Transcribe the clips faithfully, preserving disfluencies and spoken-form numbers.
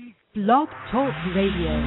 Blog Talk Radio.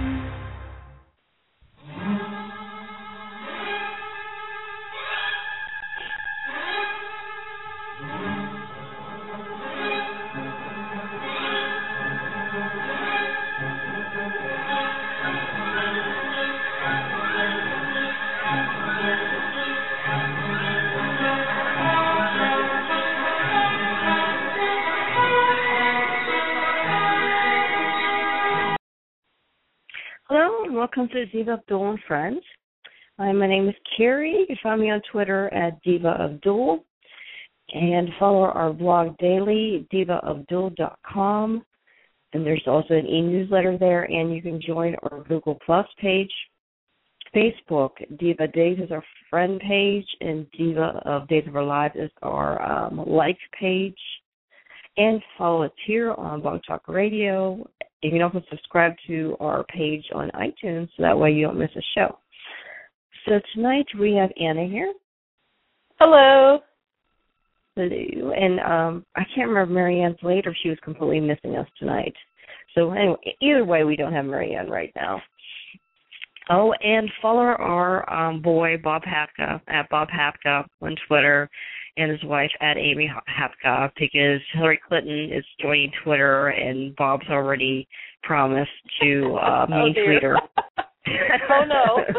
Welcome to Diva Abdul and Friends. Hi, my name is Carrie. You can find me on Twitter at Diva Abdul and follow our blog daily, diva abdul dot com. And there's also an e-newsletter there, and you can join our Google Plus page. Facebook, Diva Days is our friend page, and Diva of Days of Our Lives is our um, like page. And follow us here on Blog Talk Radio. You can also subscribe to our page on iTunes, so that way you don't miss a show. So tonight we have Anna here. Hello. Hello. And um, I can't remember Marianne's late or she was completely missing us tonight. So anyway, either way, we don't have Marianne right now. Oh, and follow our um, boy, Bob Hapka, at Bob Hapka on Twitter, and his wife at Amy Hapka, because Hillary Clinton is joining Twitter, and Bob's already promised to uh, main oh, tweet her. oh, no.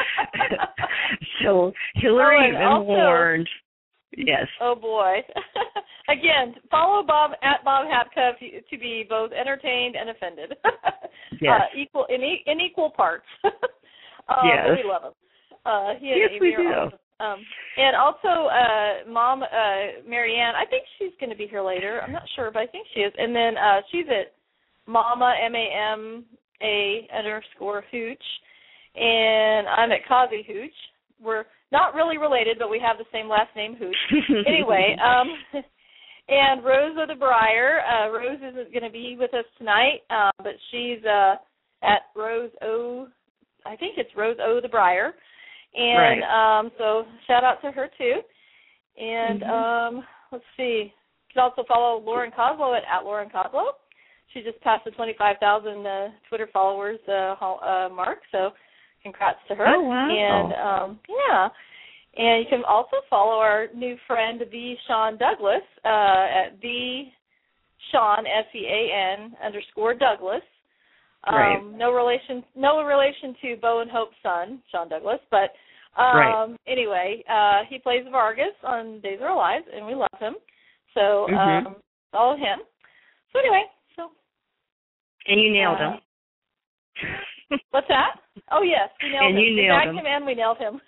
So Hillary oh, been also, warned. Yes. Oh, boy. Again, follow Bob at Bob Hapka to be both entertained and offended. Yes. Uh, equal in, e- in equal parts. uh, yes. We love him. Uh, he and yes, Amy we are do. awesome. Um, and also, uh, Mom, uh, Marianne, I think she's going to be here later. I'm not sure, but I think she is. And then uh, she's at Mama, M A M A underscore Hooch. And I'm at Kazi Hooch. We're not really related, but we have the same last name, Hooch. Anyway, um, and Rose of the Briar. Uh, Rose isn't going to be with us tonight, uh, but she's uh, at Rose O, I think it's Rose O the Briar. And right. um, so shout out to her, too. And mm-hmm. um, let's see. You can also follow Lauren Coslow at, at Lauren Coslow. She just passed the twenty-five thousand uh, Twitter followers uh, uh, mark, so congrats to her. Oh, wow. And, um, yeah. And you can also follow our new friend, the Sean Douglas, uh, at the Sean, S E A N, underscore Douglas. Um, right. No relation, no relation to Bo and Hope's son, Sean Douglas, but um, right. anyway, uh, he plays Vargas on Days of Our Lives, and we love him. So mm-hmm. um, follow him. So anyway, so. And you nailed uh, him. What's that? Oh, yes, we nailed and him. You we nailed bagged him. him and we nailed him.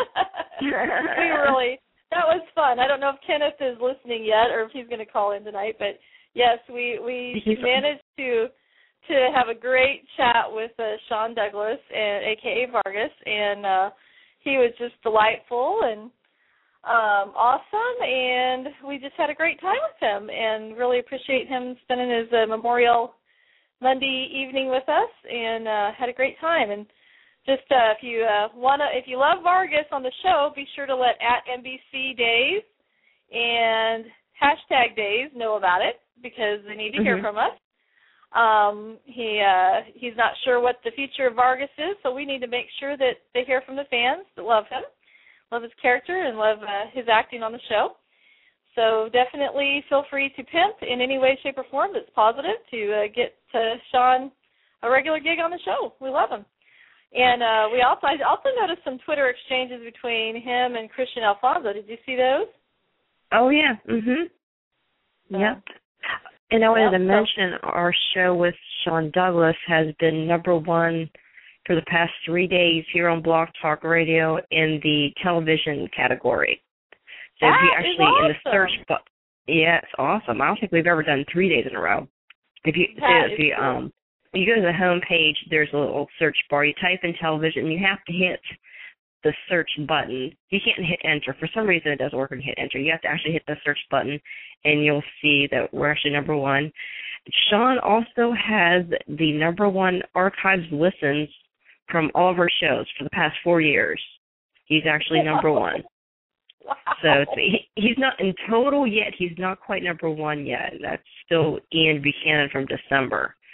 we really, that was fun. I don't know if Kenneth is listening yet or if he's going to call in tonight, but yes, we, we managed to to have a great chat with uh, Sean Douglas, and a k a. Vargas, and uh, he was just delightful and um, awesome, and we just had a great time with him and really appreciate him spending his uh, Memorial Monday evening with us, and uh, had a great time. And just uh, if you uh, wanna, if you love Vargas on the show, be sure to let at N B C Days and hashtag Days know about it, because they need to mm-hmm. hear from us. Um, he uh, he's not sure what the future of Vargas is, so we need to make sure that they hear from the fans that love him, love his character, and love uh, his acting on the show. So definitely feel free to pimp in any way, shape, or form that's positive to uh, get uh, Sean a regular gig on the show. We love him. And uh, we also I also noticed some Twitter exchanges between him and Christian Alfonso. Did you see those? Oh, yeah. Mm-hmm. Uh, yep. And I wanted yep, to mention so. our show with Sean Douglas has been number one for the past three days here on Blog Talk Radio in the television category. So that if you actually awesome. in the search box, yeah, it's awesome. I don't think we've ever done three days in a row. If you that so if you cool. um you go to the home page, there's a little search bar. You type in television, and you have to hit the search button. You can't hit enter. For some reason, it doesn't work when you hit enter. You have to actually hit the search button, and you'll see that we're actually number one. Sean also has the number one archives listens from all of our shows for the past four years. He's actually number one. Wow. So it's, he, he's not in total yet. He's not quite number one yet. That's still Ian Buchanan from December.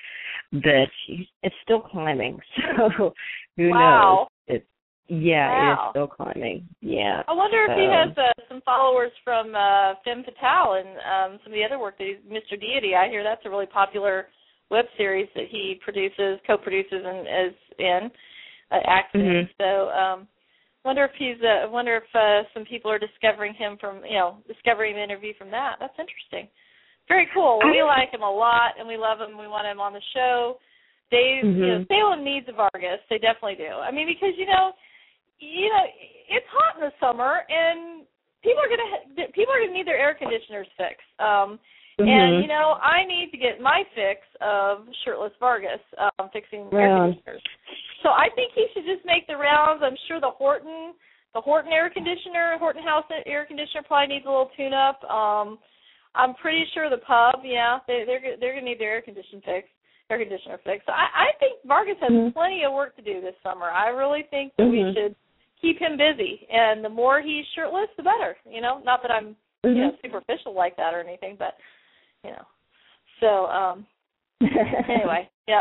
but it's still climbing. So who wow. knows? It's, yeah, wow. it is still climbing. Yeah. I wonder so. if he has uh, some followers from uh, Femme Fatale and um, some of the other work that he's, Mister Deity. I hear that's a really popular web series that he produces, co-produces, and is in, uh, acts in. Mm-hmm. So, um, wonder if he's. Uh, wonder if uh, some people are discovering him from, you know, discovering the interview from that. That's interesting. Very cool. We like him a lot, and we love him. We want him on the show. Dave, mm-hmm. you know, Salem needs a Vargas. They definitely do. I mean, because you know, you know, it's hot in the summer, and people are gonna people are gonna need their air conditioners fixed. Um, mm-hmm. And you know, I need to get my fix of shirtless Vargas um, fixing yeah. air conditioners. So I think he should just make the rounds. I'm sure the Horton, the Horton air conditioner, Horton House air conditioner probably needs a little tune-up. Um, I'm pretty sure the pub, yeah, they, they're they're gonna need their air condition fixed, air conditioner fixed. So I, I think Vargas has mm-hmm. plenty of work to do this summer. I really think that mm-hmm. we should keep him busy, and the more he's shirtless, the better. You know, not that I'm mm-hmm. you know superficial like that or anything, but you know. So um, anyway, yep.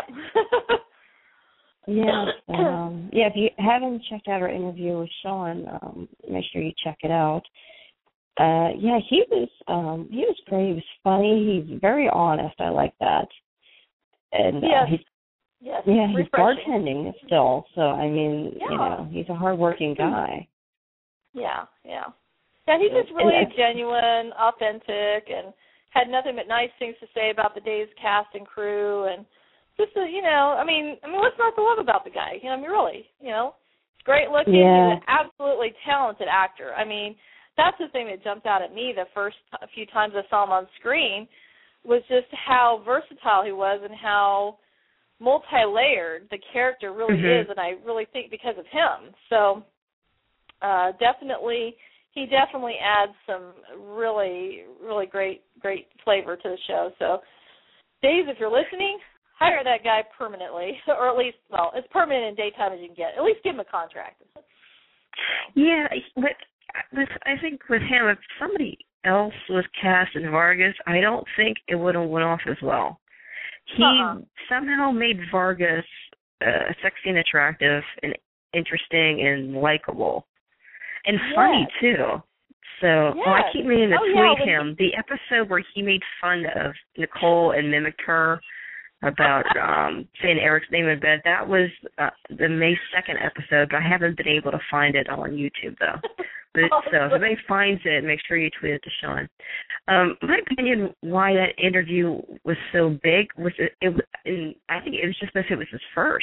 yeah, um, yeah. If you haven't checked out our interview with Sean, um, make sure you check it out. Uh, yeah, he was um, he was great. He was funny. He's very honest. I like that. And uh, yes. he's yes. yeah, he's refreshing. bartending still. So I mean, yeah. you know, he's a hardworking guy. Yeah, yeah, yeah. He's just really and, genuine, authentic, and had nothing but nice things to say about the day's cast and crew, and just a, you know, I mean, I mean, what's not to love about the guy? You know, I mean, really, you know, he's great looking. Yeah. He's an absolutely talented actor. I mean. That's the thing that jumped out at me the first few times I saw him on screen was just how versatile he was and how multi-layered the character really mm-hmm. is, and I really think because of him. So uh, definitely, he definitely adds some really, really great, great flavor to the show. So, Dave, if you're listening, hire that guy permanently, or at least, well, as permanent in daytime as you can get. At least give him a contract. Yeah, but... I think with him, if somebody else was cast as Vargas, I don't think it would have went off as well. He uh-huh. somehow made Vargas uh, sexy and attractive and interesting and likable. And yes. funny, too. So yes. well, I keep meaning to oh, tweet yeah, him. He... The episode where he made fun of Nicole and mimicked her about um, saying Eric's name in bed, that was uh, the May second episode, but I haven't been able to find it on YouTube, though. But, so if anybody finds it, make sure you tweet it to Sean. Um, my opinion, why that interview was so big was it, it and I think it was just because it was his first.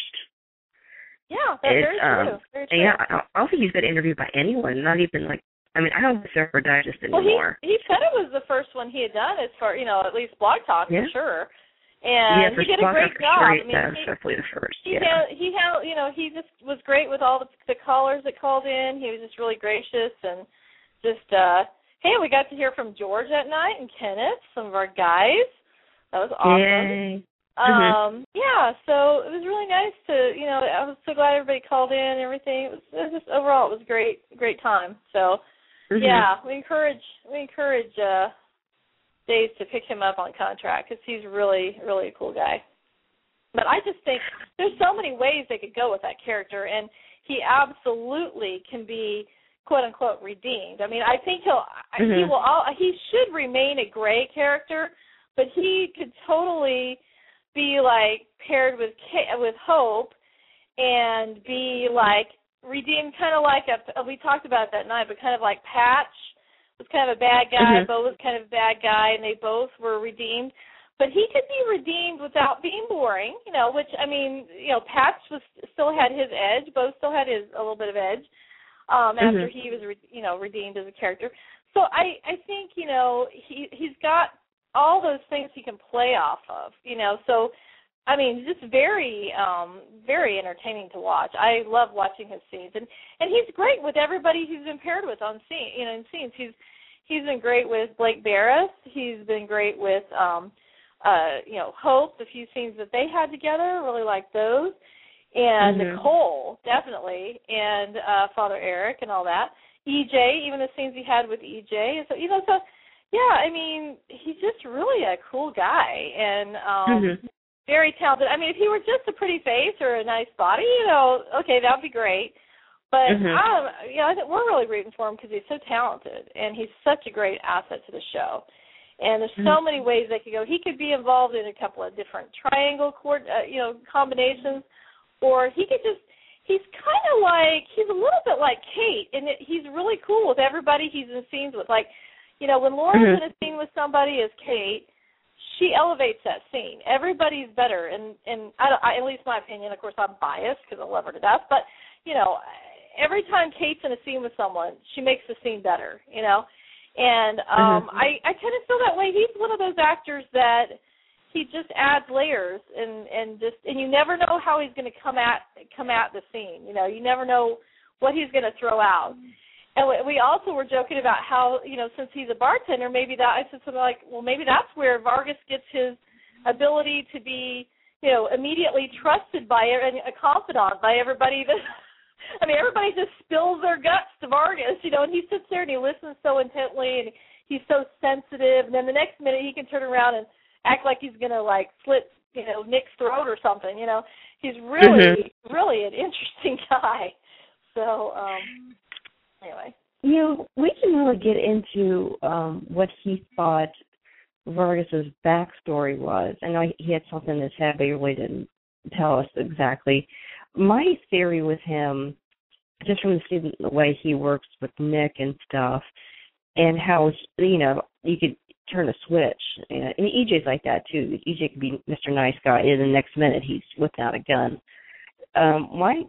Yeah, that's very um, true. Very true. Yeah, I don't think he's been interviewed by anyone, not even like, I mean, I don't think it's ever Digest well, anymore. He, he said it was the first one he had done, as far, you know, at least Blog Talk, yeah. for sure. And yeah, he did a great job. Sure, I mean, that's he, definitely the first. He yeah. had, he had, you know, he just was great with all the, the callers that called in. He was just really gracious and just, uh, hey, we got to hear from George that night and Kenneth, some of our guys. That was awesome. Yay. Um, mm-hmm. Yeah, so it was really nice to, you know, I was so glad everybody called in and everything. It was, it was just overall, it was a great, great time. So, mm-hmm. yeah, we encourage, we encourage. Uh, Dave to pick him up on contract because he's really, really a cool guy. But I just think there's so many ways they could go with that character, and he absolutely can be quote unquote redeemed. I mean, I think he'll mm-hmm. he will all, he should remain a gray character, but he could totally be like paired with with Hope and be like redeemed, kind of like a, we talked about it that night, but kind of like Patch. Was kind of a bad guy, mm-hmm. Bo was kind of a bad guy, and they both were redeemed. But he could be redeemed without being boring, you know, which, I mean, you know, Patch was still had his edge. Bo still had his a little bit of edge um, after mm-hmm. he was, re, you know, redeemed as a character. So I, I think, you know, he, he's got all those things he can play off of, you know. So, I mean, just very, um, very entertaining to watch. I love watching his scenes, and, and he's great with everybody he's been paired with on scene, you know, in scenes. He's he's been great with Blake Barris. He's been great with, um, uh, you know, Hope. The few scenes that they had together, really like those, and mm-hmm. Nicole definitely, and uh, Father Eric and all that. E J, even the scenes he had with E J. So you know, so yeah, I mean, he's just really a cool guy, and um, mm-hmm. very talented. I mean, if he were just a pretty face or a nice body, you know, okay, that would be great. But mm-hmm. um, you know, I think we're really rooting for him because he's so talented and he's such a great asset to the show. And there's so mm-hmm. many ways they could go. He could be involved in a couple of different triangle cord, uh, you know, combinations, or he could just. He's kind of like he's a little bit like Kate, and it, he's really cool with everybody he's in scenes with. Like, you know, when Laura's mm-hmm. in a scene with somebody as Kate, she elevates that scene. Everybody's better, and and I, don't, I, at least my opinion. Of course, I'm biased because I love her to death, but you know, every time Kate's in a scene with someone, she makes the scene better. You know. And um, mm-hmm. I, I kind of feel that way. He's one of those actors that he just adds layers, and, and just and you never know how he's going to come at come at the scene. You know, you never know what he's going to throw out. And we also were joking about how, you know, since he's a bartender, maybe that I said something like, well, maybe that's where Vargas gets his ability to be, you know, immediately trusted by and a confidant by everybody that. I mean, everybody just spills their guts to Vargas, you know, and he sits there and he listens so intently, and he's so sensitive. And then the next minute he can turn around and act like he's going to, like, slit, you know, Nick's throat or something, you know. He's really, mm-hmm. really an interesting guy. So, um, anyway. You know, we can really get into um, what he thought Vargas's backstory was. I know he had something in his head, but he really didn't tell us exactly. My theory with him, just from the, the way he works with Nick and stuff, and how, you know, you could turn a switch. And E J's like that, too. E J could be Mister Nice Guy, and the next minute he's without a gun. Um, my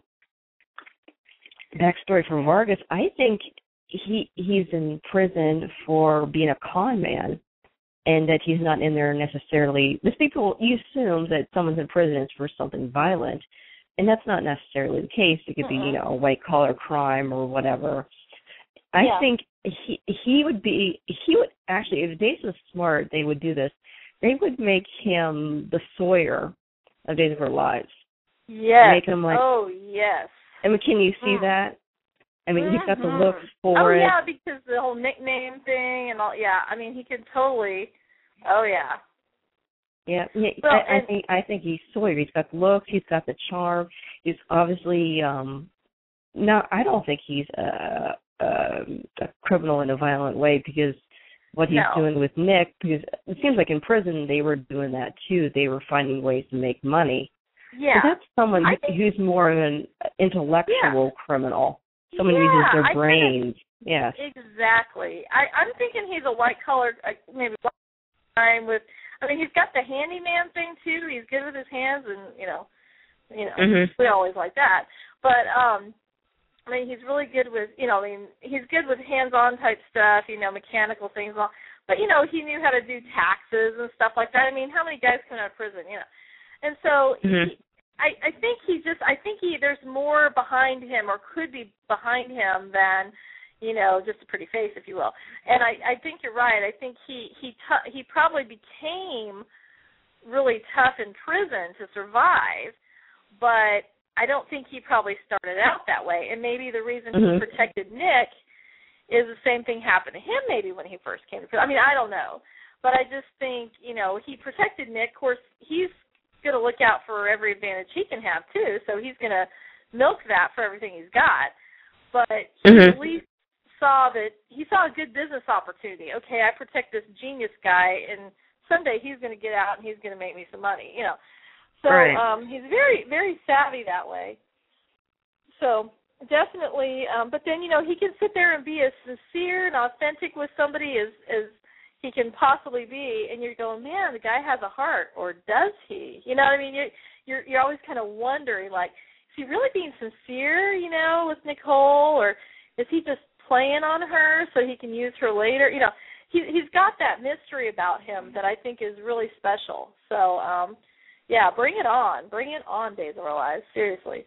backstory for Vargas, I think he he's in prison for being a con man, and that he's not in there necessarily. Most people, you assume that someone's in prison is for something violent. And that's not necessarily the case. It could be, you know, a white-collar crime or whatever. I yeah. think he he would be, he would actually, if Days was smart, they would do this. They would make him the Sawyer of Days of Our Lives. Yes. Make him like, oh, yes. I mean, can you see mm. that? I mean, mm-hmm. he's got the looks for oh, it. Oh, yeah, because the whole nickname thing and all, yeah. I mean, he could totally, oh, yeah. Yeah, yeah well, I, I think I think he's Sawyer. He's got the looks. He's got the charm. He's obviously um, no. I don't think he's a, a, a criminal in a violent way because what he's no. doing with Nick. Because it seems like in prison they were doing that too. They were finding ways to make money. Yeah, so that's someone I think, who's more of an intellectual yeah. criminal. Someone yeah, who uses their I brains. Kinda, yes, exactly. I, I'm thinking he's a white collar, maybe white crime with. I mean, he's got the handyman thing too. He's good with his hands, and you know, you know, mm-hmm. we always like that. But um, I mean, he's really good with, you know, I mean, he's good with hands-on type stuff, you know, mechanical things. But you know, he knew how to do taxes and stuff like that. I mean, how many guys come out of prison, you know? And so, mm-hmm. he, I, I think he just, I think he, there's more behind him, or could be behind him than. You know, just a pretty face, if you will. And I, I think you're right. I think he he t- he probably became really tough in prison to survive, but I don't think he probably started out that way. And maybe the reason mm-hmm. he protected Nick is the same thing happened to him maybe when he first came to prison. I mean, I don't know. But I just think, you know, he protected Nick. Of course, he's going to look out for every advantage he can have, too, so he's going to milk that for everything he's got. But he mm-hmm. at least saw that he saw a good business opportunity. Okay, I protect this genius guy, and someday he's going to get out and he's going to make me some money. You know, so right. um, he's very, very savvy that way. So definitely, um, but then you know he can sit there and be as sincere and authentic with somebody as as he can possibly be, and you're going, man, the guy has a heart, or does he? You know what I mean? You're you're, you're always kind of wondering, like, is he really being sincere? You know, with Nicole, or is he just playing on her so he can use her later? You know, he, he's got that mystery about him that I think is really special. So, um, yeah, bring it on. Bring it on, Days of Our Lives. Seriously.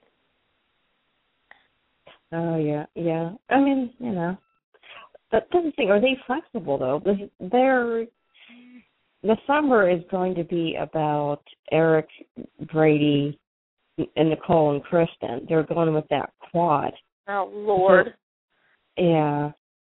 Oh, yeah, yeah. I mean, you know. But that's the thing. Are they flexible, though? They're, the summer is going to be about Eric, Brady, and Nicole and Kristen. They're going with that quad. Oh, Lord. So, yeah.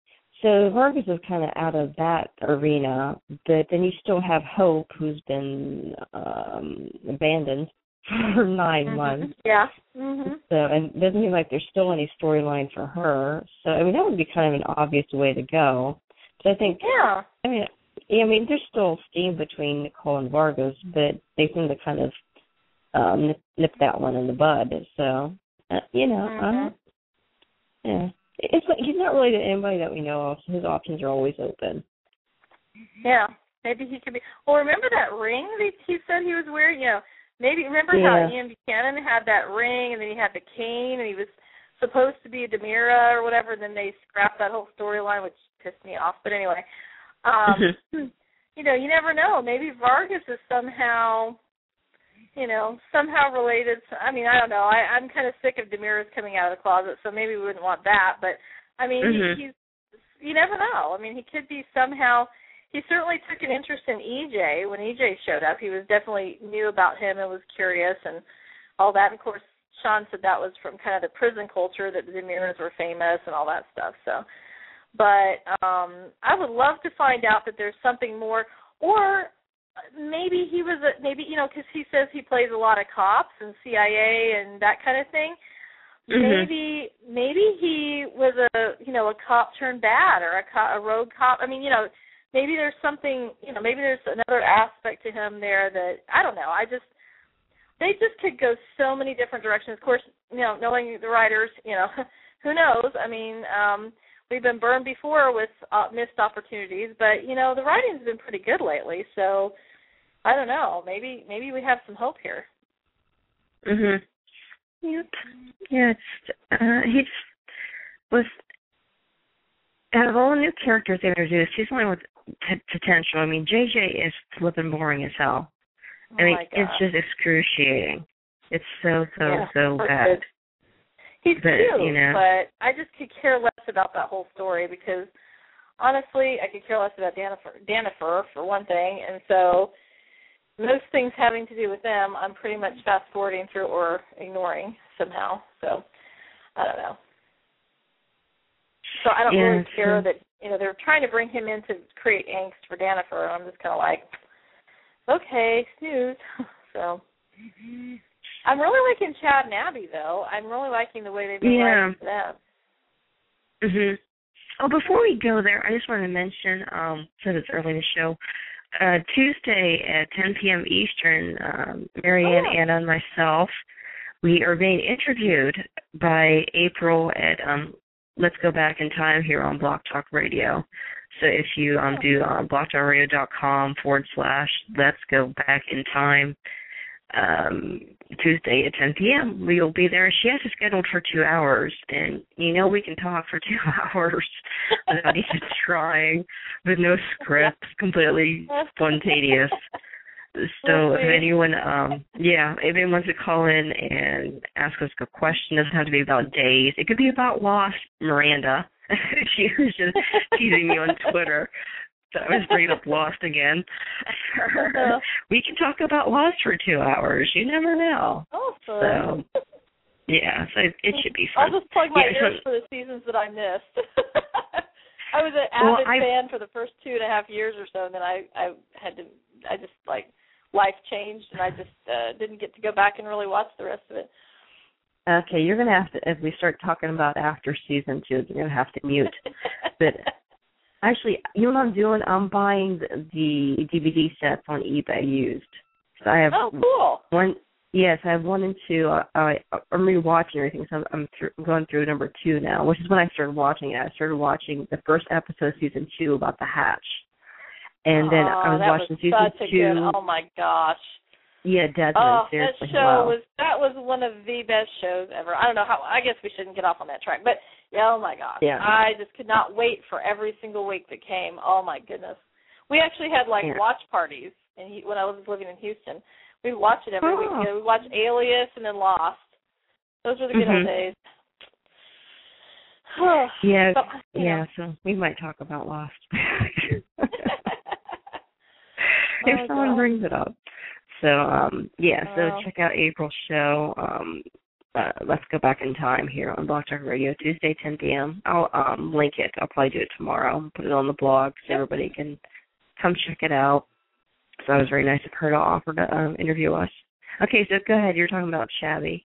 so Vargas is kind of out of that arena, but then you still have Hope, who's been um, abandoned for nine mm-hmm. months. Yeah. Mm-hmm. So, and it doesn't seem like there's still any storyline for her. So, I mean, that would be kind of an obvious way to go. So I think, yeah. I mean, yeah, I mean, there's still steam between Nicole and Vargas, but they seem to kind of um, nip, nip that one in the bud. So, uh, you know, mm-hmm. um, yeah. It's like he's not really to anybody that we know of, so his options are always open. Yeah, maybe he could be. Well, remember that ring that he said he was wearing? You know, maybe remember yeah. how Ian Buchanan had that ring, and then he had the cane, and he was supposed to be a Demira or whatever, and then they scrapped that whole storyline, which pissed me off. But anyway, um, you know, you never know. Maybe Vargas is somehow, you know, somehow related. To, I mean, I don't know. I, I'm kind of sick of Demira's coming out of the closet, so maybe we wouldn't want that. But, I mean, mm-hmm. he, he's, you never know. I mean, he could be somehow, he certainly took an interest in E J when E J showed up. He was definitely knew about him and was curious and all that. And, of course, Sean said that was from kind of the prison culture, that the Demiras were famous and all that stuff. So, but um, I would love to find out that there's something more, or maybe he was, a, maybe, you know, because he says he plays a lot of cops and C I A and that kind of thing. Mm-hmm. Maybe maybe he was a, you know, a cop turned bad or a, co- a rogue cop. I mean, you know, maybe there's something, you know, maybe there's another aspect to him there that, I don't know. I just, they just could go so many different directions. Of course, you know, knowing the writers, you know, who knows? I mean, um, we've been burned before with uh, missed opportunities, but, you know, the writing's been pretty good lately, so I don't know. Maybe maybe we have some hope here. Mhm. Yep. Yeah, it's, uh, he's, with, out of all the new characters they introduced, he's one with t- potential. I mean, J J is flipping boring as hell. I oh mean, my it's just excruciating. It's so, so, yeah, so bad. He's but, cute, you know, but I just could care less about that whole story because, honestly, I could care less about Danifer, Danifer for one thing, and so most things having to do with them, I'm pretty much fast-forwarding through or ignoring somehow. So, I don't know. So I don't yeah, really care so. that, you know, they're trying to bring him in to create angst for Danifer, and I'm just kind of like, okay, snooze. So I'm really liking Chad and Abby, though. I'm really liking the way they've been yeah. writing for them. Mhm. Oh, before we go there, I just want to mention, um, since it's early in the show, uh, Tuesday at ten p.m. Eastern, um, Marianne, oh, yeah. Anna, and myself, we are being interviewed by April at um, Let's Go Back in Time here on Blog Talk Radio. So if you um, do uh, blogtalkradio.com forward slash Let's Go Back in Time, um, Tuesday at ten p.m. we'll be there. She has it scheduled for two hours, and you know we can talk for two hours without even trying, with no script, completely spontaneous. So if anyone, um, yeah, if anyone wants to call in and ask us a question, it doesn't have to be about days. It could be about Lost Miranda. She was just teasing me on Twitter. So I was bringing up Lost again. Uh-huh. We can talk about Lost for two hours. You never know. Awesome. So, yeah, so it, it should be fun. I'll just plug my yeah, ears so, for the seasons that I missed. I was an avid well, fan for the first two and a half years or so, and then I, I had to, I just, like, life changed, and I just uh, didn't get to go back and really watch the rest of it. Okay, you're going to have to, if we start talking about after season two, you're going to have to mute. But actually, you know what I'm doing? I'm buying the, the D V D sets on eBay used. So I have oh, cool. one. Yes, I have one and two. I, I, I'm rewatching everything, so I'm, I'm, th- I'm going through number two now, which is when I started watching it. I started watching the first episode of season two about the hatch. And then oh, I was that watching was season such a two. Good, oh, my gosh. Yeah, Desmond. Oh, seriously. that show wow. was that was one of the best shows ever. I don't know how. I guess we shouldn't get off on that track, but yeah, oh my gosh, yeah. I just could not wait for every single week that came. Oh my goodness, we actually had like yeah. watch parties, and when I was living in Houston, we would watch it every oh. week. You know, we watched Alias and then Lost. Those were the good mm-hmm. old days. yeah, so, yeah. know. So we might talk about Lost oh, if someone God. brings it up. So, um, yeah, so wow. check out April's show. Um, uh, Let's Go Back in Time here on Blog Talk Radio, Tuesday, ten p.m. I'll um, link it. I'll probably do it tomorrow. Put it on the blog so everybody can come check it out. So it was very nice of her to offer to um, interview us. Okay, so go ahead. You're talking about Shabby.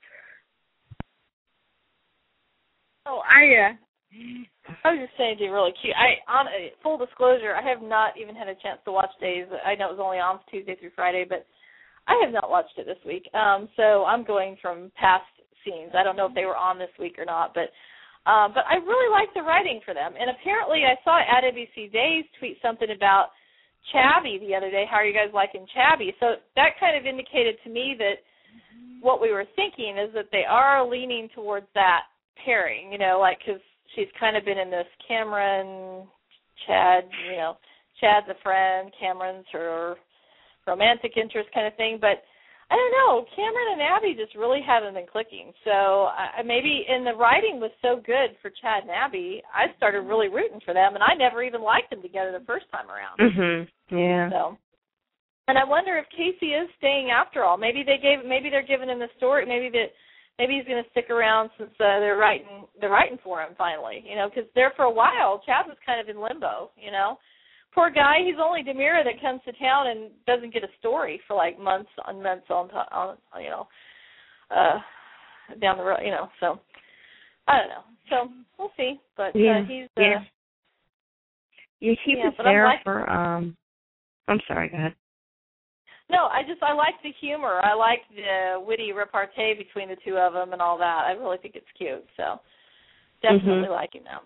Oh, I, uh, I was just saying, they're really cute. I, on uh, full disclosure, I have not even had a chance to watch Days. I know it was only on Tuesday through Friday, but I have not watched it this week. Um, so I'm going from past scenes. I don't know if they were on this week or not, but um, but I really like the writing for them. And apparently, I saw at A B C Days tweet something about Chabby the other day. How are you guys liking Chabby? So that kind of indicated to me that what we were thinking is that they are leaning towards that pairing, you know, like because she's kind of been in this Cameron, Chad, you know, Chad's a friend, Cameron's her romantic interest kind of thing. But I don't know, Cameron and Abby just really haven't been clicking. So I, maybe, and the writing was so good for Chad and Abby, I started really rooting for them, and I never even liked them together the first time around. Mm-hmm. Yeah. So, and I wonder if Casey is staying after all. Maybe they gave, maybe they're giving him the story. Maybe that, maybe he's going to stick around since uh, they're writing, they're writing for him finally. You know, because there for a while, Chad was kind of in limbo. You know. Poor guy, he's only Demira that comes to town and doesn't get a story for like months on months on, on you know, uh, down the road, you know. So I don't know. So we'll see. But yeah, uh, he's uh, yeah. Yeah, he yeah, was but there like, for. Um, I'm sorry. Go ahead. No, I just I like the humor. I like the witty repartee between the two of them and all that. I really think it's cute. So definitely mm-hmm. liking them.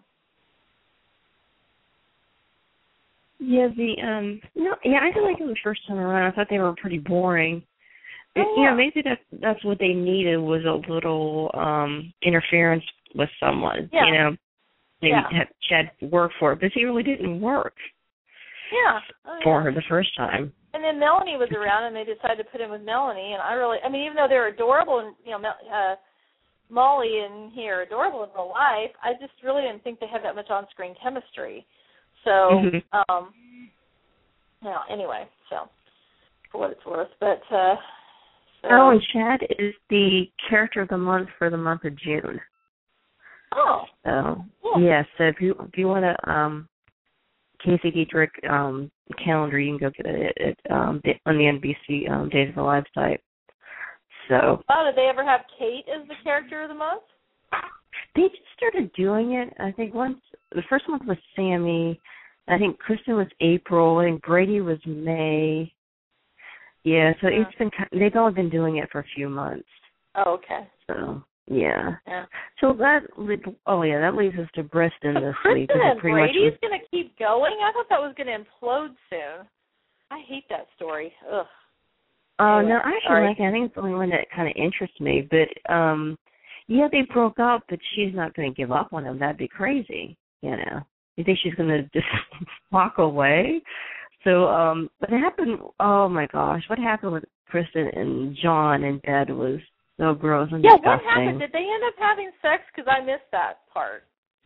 Yeah, the um no yeah, I didn't like them the first time around. I thought they were pretty boring. Oh, It, yeah. You know, maybe that's that's what they needed was a little um interference with someone. Yeah. You know, maybe yeah. have Chad work for it, but he really didn't work. Yeah. Oh, for yeah. her the first time. And then Melanie was around, and they decided to put him with Melanie. And I really, I mean, even though they're adorable, and you know, uh, Molly and he are adorable in real life, I just really didn't think they had that much on-screen chemistry. So, Mm-hmm. um, you know, anyway, so for what it's worth, but uh, so. Oh, and Chad is the character of the month for the month of June. Oh. So yeah. yeah, so if you if you want to um, Casey Dietrich um, calendar, you can go get it at, um, on the N B C um, Days of Our Lives site. So. Oh, did they ever have Kate as the character of the month? They just started doing it. I think once the first month was Sammy. I think Kristen was April. I think Brady was May. Yeah, so yeah. it's been they've all been doing it for a few months. Oh, okay. So yeah. Yeah. So that oh yeah, that leads us to Briston but this Kristen week. and Pretty Brady's much going to keep going. I thought that was going to implode soon. I hate that story. Ugh. Oh uh, anyway, no, I actually sorry. like it. I think it's the only one that kind of interests me. But um, yeah, they broke up, but she's not going to give up on him. That'd be crazy, you know. You think she's going to just walk away? So, um, what happened, oh my gosh, what happened with Kristen and John in bed was so gross and yeah, disgusting. what happened? Did they end up having sex? Because I missed that part.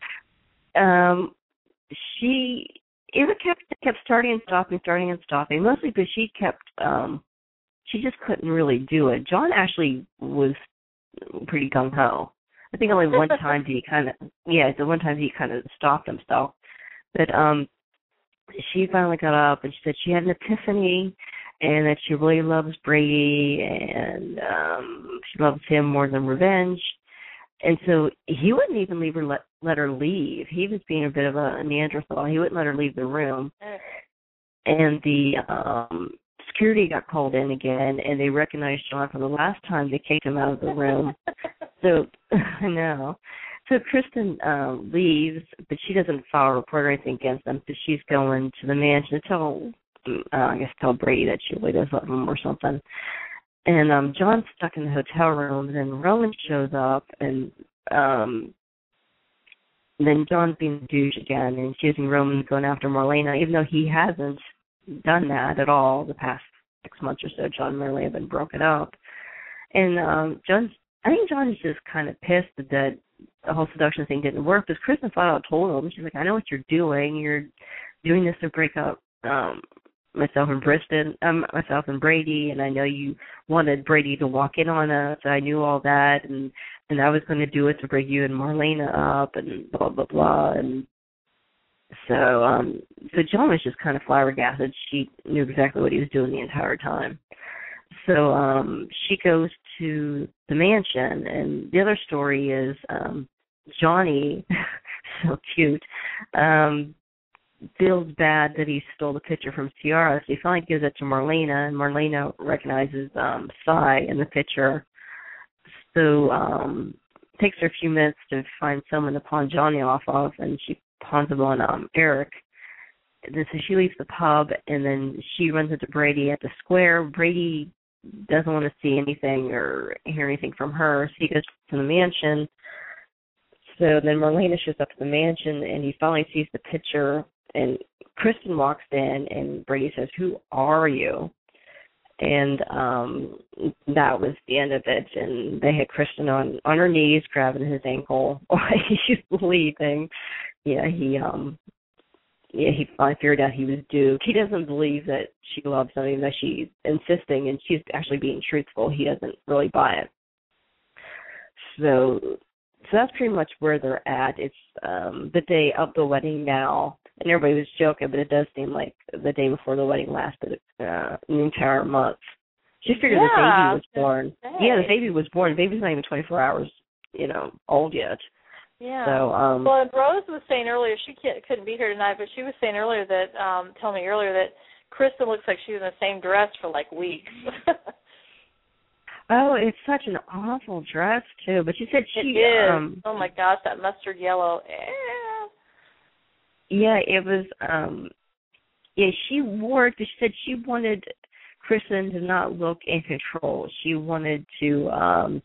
Um, she, it kept, kept starting and stopping, starting and stopping, mostly because she kept, um, she just couldn't really do it. John actually was pretty gung-ho. I think only one time he kind of, yeah, the one time he kind of stopped himself. But um, she finally got up and she said she had an epiphany and that she really loves Brady and um, she loves him more than revenge. And so he wouldn't even leave her, let, let her leave. He was being a bit of a Neanderthal. He wouldn't let her leave the room. And the um, security got called in again, and they recognized John for the last time. They kicked him out of the room. So, I know. So Kristen um, leaves, but she doesn't file a report or anything against them, so she's going to the mansion to tell, uh, I guess, tell Brady that she really does love him or something. And um, John's stuck in the hotel room, and then Roman shows up, and um, then John's being a douche again, and accusing Roman going after Marlena, even though he hasn't done that at all the past six months or so. John and Marlena have been broken up. And um, John's, I think John is just kind of pissed that the whole seduction thing didn't work, because Kristen flat out told him, she's like, I know what you're doing. You're doing this to break up um, myself and Briston, um, myself and Brady, and I know you wanted Brady to walk in on us. I knew all that, and and I was going to do it to bring you and Marlena up, and blah blah blah, and so um, so John was just kind of flabbergasted. She knew exactly what he was doing the entire time. So um, she goes to the mansion, and the other story is um, Johnny, so cute. Um, feels bad that he stole the picture from Ciara, so he finally gives it to Marlena, and Marlena recognizes um, Cy in the picture. So um, it takes her a few minutes to find someone to pawn Johnny off of, and she pawns him on um, Eric. And then, so she leaves the pub, and then she runs into Brady at the square. Brady doesn't want to see anything or hear anything from her, so he goes to the mansion. So then Marlena shows up to the mansion, and he finally sees the picture. And Kristen walks in, and Brady says, "Who are you?" And um, that was the end of it. And they had Kristen on, on her knees, grabbing his ankle while he's bleeding. Yeah, he um, yeah, he finally figured out he was duped. He doesn't believe that she loves something, that she's insisting, and she's actually being truthful. He doesn't really buy it. So, so that's pretty much where they're at. It's um, the day of the wedding now. And everybody was joking, but it does seem like the day before the wedding lasted uh, an entire month. She figured yeah, the baby was born. Say. Yeah, the baby was born. The baby's not even twenty-four hours, you know, old yet. Yeah. So, um, well, and Rose was saying earlier, she can't, couldn't be here tonight, but she was saying earlier that, um, telling me earlier that Kristen looks like she was in the same dress for like weeks. oh, it's such an awful dress too. But she said she. It is. Um, oh my gosh, that mustard yellow. Eh. Yeah, it was, um, yeah, she wore it, she said she wanted Kristen to not look in control. She wanted to um,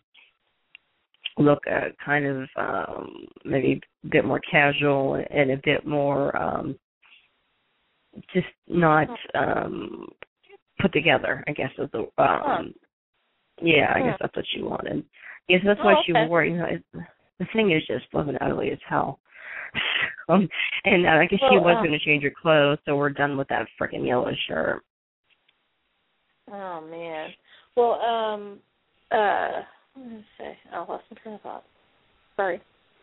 look uh, kind of um, maybe a bit more casual and a bit more um, just not um, put together, I guess, was the, um, huh. yeah, I huh. guess that's what she wanted. Yes, yeah, so that's why oh, okay. she wore it. You know, it, the thing is just wasn't ugly as hell. um, and uh, I guess well, she was um, going to change her clothes, so we're done with that freaking yellow shirt. Oh, man. Well, um, uh, what did I say? Oh, I lost my train of thought. Sorry.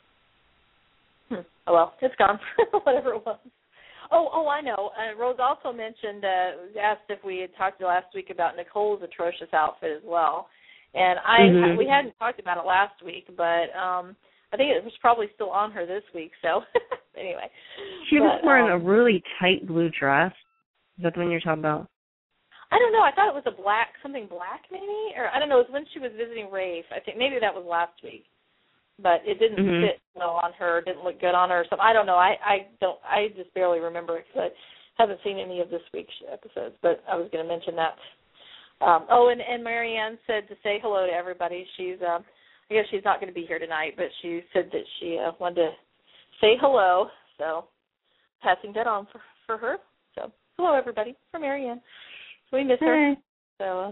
Hmm. Oh, well, it's gone. Whatever it was. Oh, oh, I know. Uh, Rose also mentioned, uh, asked if we had talked last week about Nicole's atrocious outfit as well. And I, mm-hmm. we hadn't talked about it last week, but um, I think it was probably still on her this week, so anyway. She was but, wearing um, a really tight blue dress. Is that the one you're talking about? I don't know. I thought it was a black, something black maybe? Or I don't know. It was when she was visiting Rafe. I think maybe that was last week. But it didn't mm-hmm. fit well on her. It didn't look good on her. So I don't know. I, I don't. I just barely remember it because I haven't seen any of this week's episodes. But I was going to mention that. Um, oh, and, and Marianne said to say hello to everybody. She's, um, I guess she's not going to be here tonight, but she said that she uh, wanted to say hello. So passing that on for, for her. So hello, everybody, from Marianne. We miss her. Hey. So. Uh,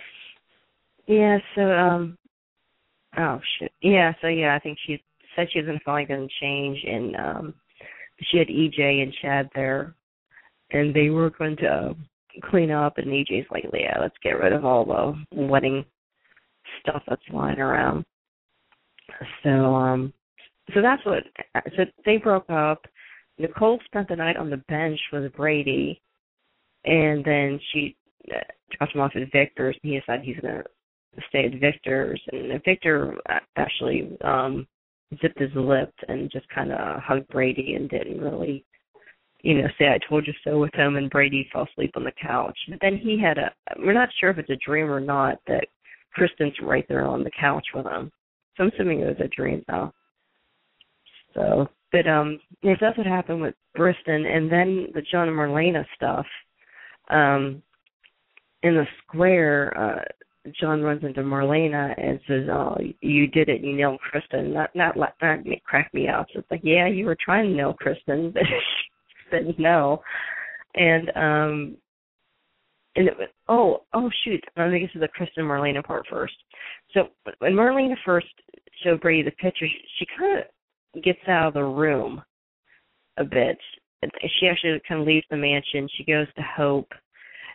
yeah. So. Um. Oh shit. Yeah. So yeah, I think she said she wasn't finally going to change, and um, she had E J and Chad there, and they were going to. Uh, clean up, and E J's like, yeah, let's get rid of all the wedding stuff that's lying around. So, um, so that's what, so they broke up. Nicole spent the night on the bench with Brady, and then she uh, dropped him off at Victor's, and he decided he's going to stay at Victor's, and Victor actually um, zipped his lip and just kind of hugged Brady and didn't really you know, say I told you so with him, and Brady fell asleep on the couch. But then he had a, we're not sure if it's a dream or not, that Kristen's right there on the couch with him. So I'm assuming it was a dream, though. So, but um, yes, that's what happened with Briston. And then the John and Marlena stuff. Um, in the square, uh, John runs into Marlena and says, oh, you did it, you nailed Kristen. That, that, that, that cracked me up. So it's like, yeah, you were trying to nail Kristen, but said no, and um, and it was, oh, oh shoot, let me get to the Kristen Marlena part first. So when Marlena first showed Brady the picture, she, she kind of gets out of the room a bit. She actually kind of leaves the mansion. She goes to Hope,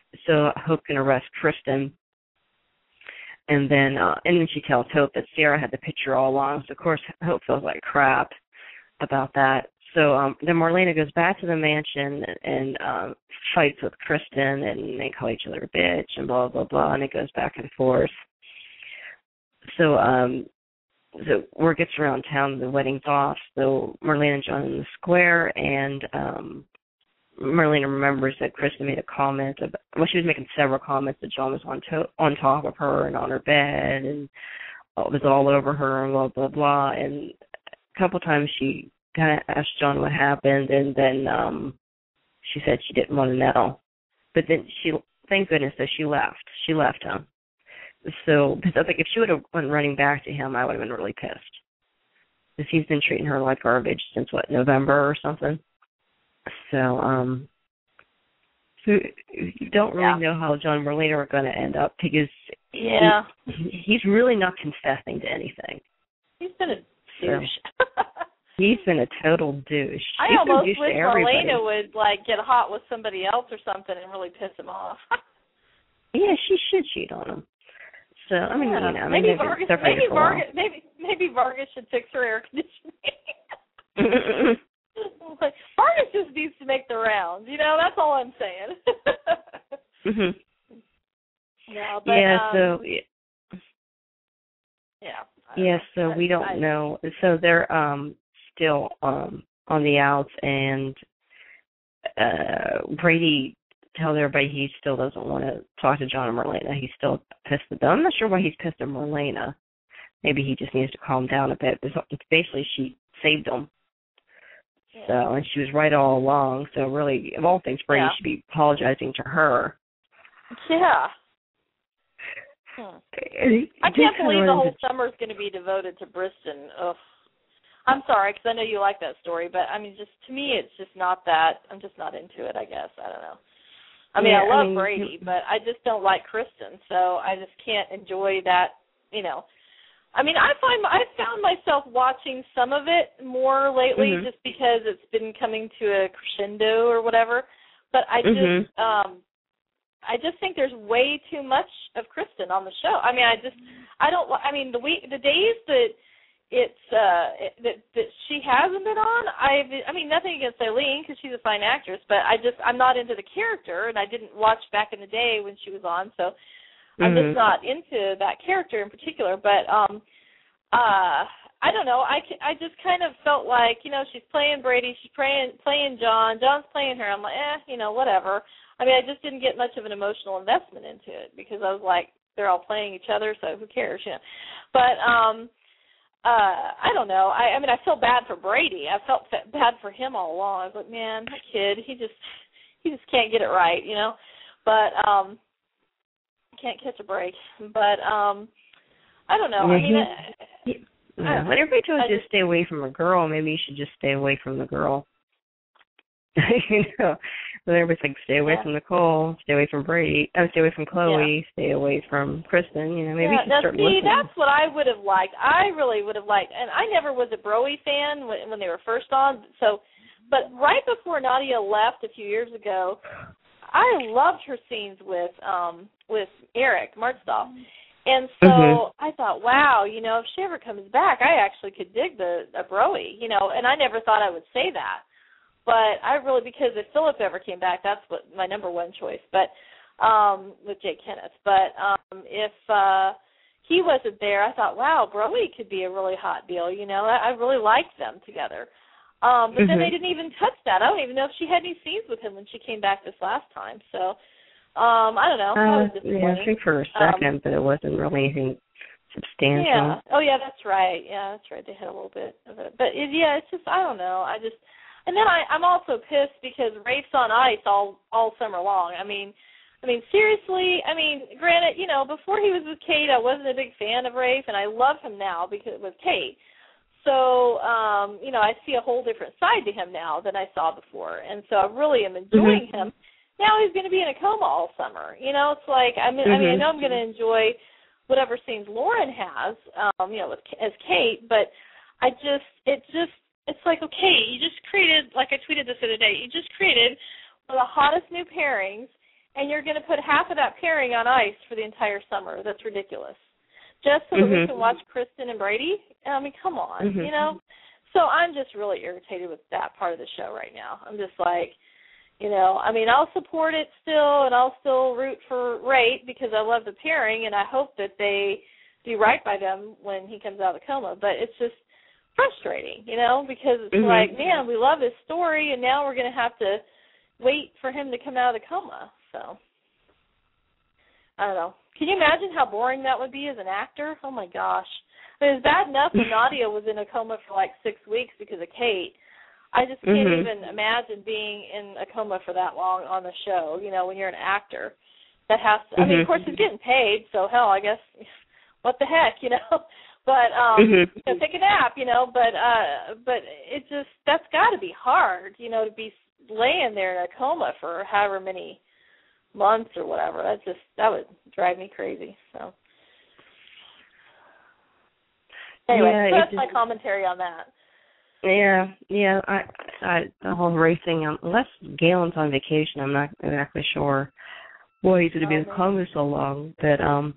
So Hope can arrest Kristen. And then uh, and then she tells Hope that Sarah had the picture all along. So, of course, Hope feels like crap about that. So um, then Marlena goes back to the mansion and um, fights with Kristen, and they call each other a bitch and blah, blah, blah, and it goes back and forth. So um, so word gets around town, the wedding's off. So Marlena and John in the square, and um, Marlena remembers that Kristen made a comment about, well, she was making several comments that John was on to, on top of her and on her bed, and it was all over her and blah, blah, blah. And a couple times she kind of asked John what happened, and then um, she said she didn't want to know. But then she, thank goodness that she left. She left him. So, because I think if she would have went running back to him, I would have been really pissed. Because he's been treating her like garbage since, what, November or something? So, um, so you don't really yeah. know how John and Marlena are going to end up, because yeah. he, he's really not confessing to anything. He's been a douche. So, he's been a total douche. I he's almost douche wish Marlena would, like, get hot with somebody else or something and really piss him off. Yeah, she should cheat on him. So, I mean, yeah. you know, I mean, maybe Vargas, maybe Vargas, maybe, maybe Vargas should fix her air conditioning. Like, Vargas just needs to make the rounds, you know. That's all I'm saying. mhm. Yeah, but yeah. um, So yeah. Yeah. Yeah. So I, we don't I, know. So they're um still um on the outs, and uh Brady tells everybody he still doesn't want to talk to John and Marlena. He's still pissed at them. I'm not sure why he's pissed at Marlena. Maybe he just needs to calm down a bit. It's basically she saved him. So, and she was right all along. So, really, of all things, Brady yeah. should be apologizing to her. Yeah. Hmm. I can't believe the whole summer is going to be devoted to Briston. Ugh. I'm sorry, because I know you like that story, but, I mean, just to me, it's just not that. I'm just not into it, I guess. I don't know. I mean, yeah, I love I mean, Brady, but I just don't like Kristen, so I just can't enjoy that, you know. I mean, I find I found myself watching some of it more lately, mm-hmm. just because it's been coming to a crescendo or whatever. But I just, mm-hmm. um, I just think there's way too much of Kristen on the show. I mean, I just, I don't. I mean, the week, the days that it's uh, it, that that she hasn't been on, I, I mean, nothing against Eileen because she's a fine actress, but I just, I'm not into the character, and I didn't watch back in the day when she was on, so. I'm just not into that character in particular, but um, uh, I don't know. I, I just kind of felt like, you know, she's playing Brady, she's playing playing John, John's playing her. I'm like, eh, you know, whatever. I mean, I just didn't get much of an emotional investment into it because I was like, they're all playing each other, so who cares, you know? But um, uh, I don't know. I, I mean, I feel bad for Brady. I felt bad for him all along. I was like, man, that kid, he just he just can't get it right, you know. But um. Can't catch a break, but um, I don't know. Yeah, I mean, he, he, yeah. when everybody told you to stay away from a girl, maybe you should just stay away from the girl. You know, when everybody's like, stay away yeah. from Nicole, stay away from Brady, oh, stay away from Chloe, yeah. stay away from Kristen. You know, maybe yeah, you should now, start see, listening. That's what I would have liked. I really would have liked, and I never was a Broey fan when, when they were first on. So, but right before Nadia left a few years ago, I loved her scenes with um with Eric Martzdorf. And so mm-hmm. I thought, wow, you know, if she ever comes back, I actually could dig the a Broey, you know, and I never thought I would say that. But I really, because if Philip ever came back, that's what my number one choice, but um with Jake Kenneth. But um if uh he wasn't there, I thought, wow, Broey could be a really hot deal, you know. I, I really liked them together. Um, but mm-hmm. then they didn't even touch that. I don't even know if she had any scenes with him when she came back this last time. So, um, I don't know. Uh, yeah, I think for a second, um, but it wasn't really anything substantial. Yeah. Oh, yeah, that's right. Yeah, that's right. They had a little bit of it. But, it, yeah, it's just, I don't know. I just, and then I, I'm also pissed because Rafe's on ice all, all summer long. I mean, I mean, seriously, I mean, granted, you know, before he was with Kate, I wasn't a big fan of Rafe, and I love him now because with Kate. So, um, you know, I see a whole different side to him now than I saw before. And so I really am enjoying mm-hmm. him. Now he's going to be in a coma all summer. You know, it's like, I mean, mm-hmm. I mean, I know I'm going to enjoy whatever scenes Lauren has, um, you know, with, as Kate, but I just, it just, it's like, okay, you just created, like I tweeted this the other day, you just created one of the hottest new pairings, and you're going to put half of that pairing on ice for the entire summer. That's ridiculous. Just so that mm-hmm. we can watch Kristen and Brady? I mean, come on, mm-hmm. you know? So I'm just really irritated with that part of the show right now. I'm just like, you know, I mean, I'll support it still, and I'll still root for Rate because I love the pairing, and I hope that they do right by them when he comes out of the coma. But it's just frustrating, you know, because it's mm-hmm. like, man, we love this story, and now we're going to have to wait for him to come out of the coma. So, I don't know. Can you imagine how boring that would be as an actor? Oh, my gosh. I mean, it's bad enough that Nadia was in a coma for like six weeks because of Kate. I just can't mm-hmm. even imagine being in a coma for that long on the show, you know, when you're an actor. That has to, mm-hmm. I mean, of course, he's getting paid, so hell, I guess, what the heck, you know? But, um, mm-hmm. you know, take a nap, you know, but, uh, but it just, that's got to be hard, you know, to be laying there in a coma for however many months or whatever. That just, that would drive me crazy, so. Anyway, yeah, so that's just my commentary on that. Yeah, yeah, I, I, the whole race thing, unless Galen's on vacation, I'm not exactly sure why he's going to be in the coma so long, but, um,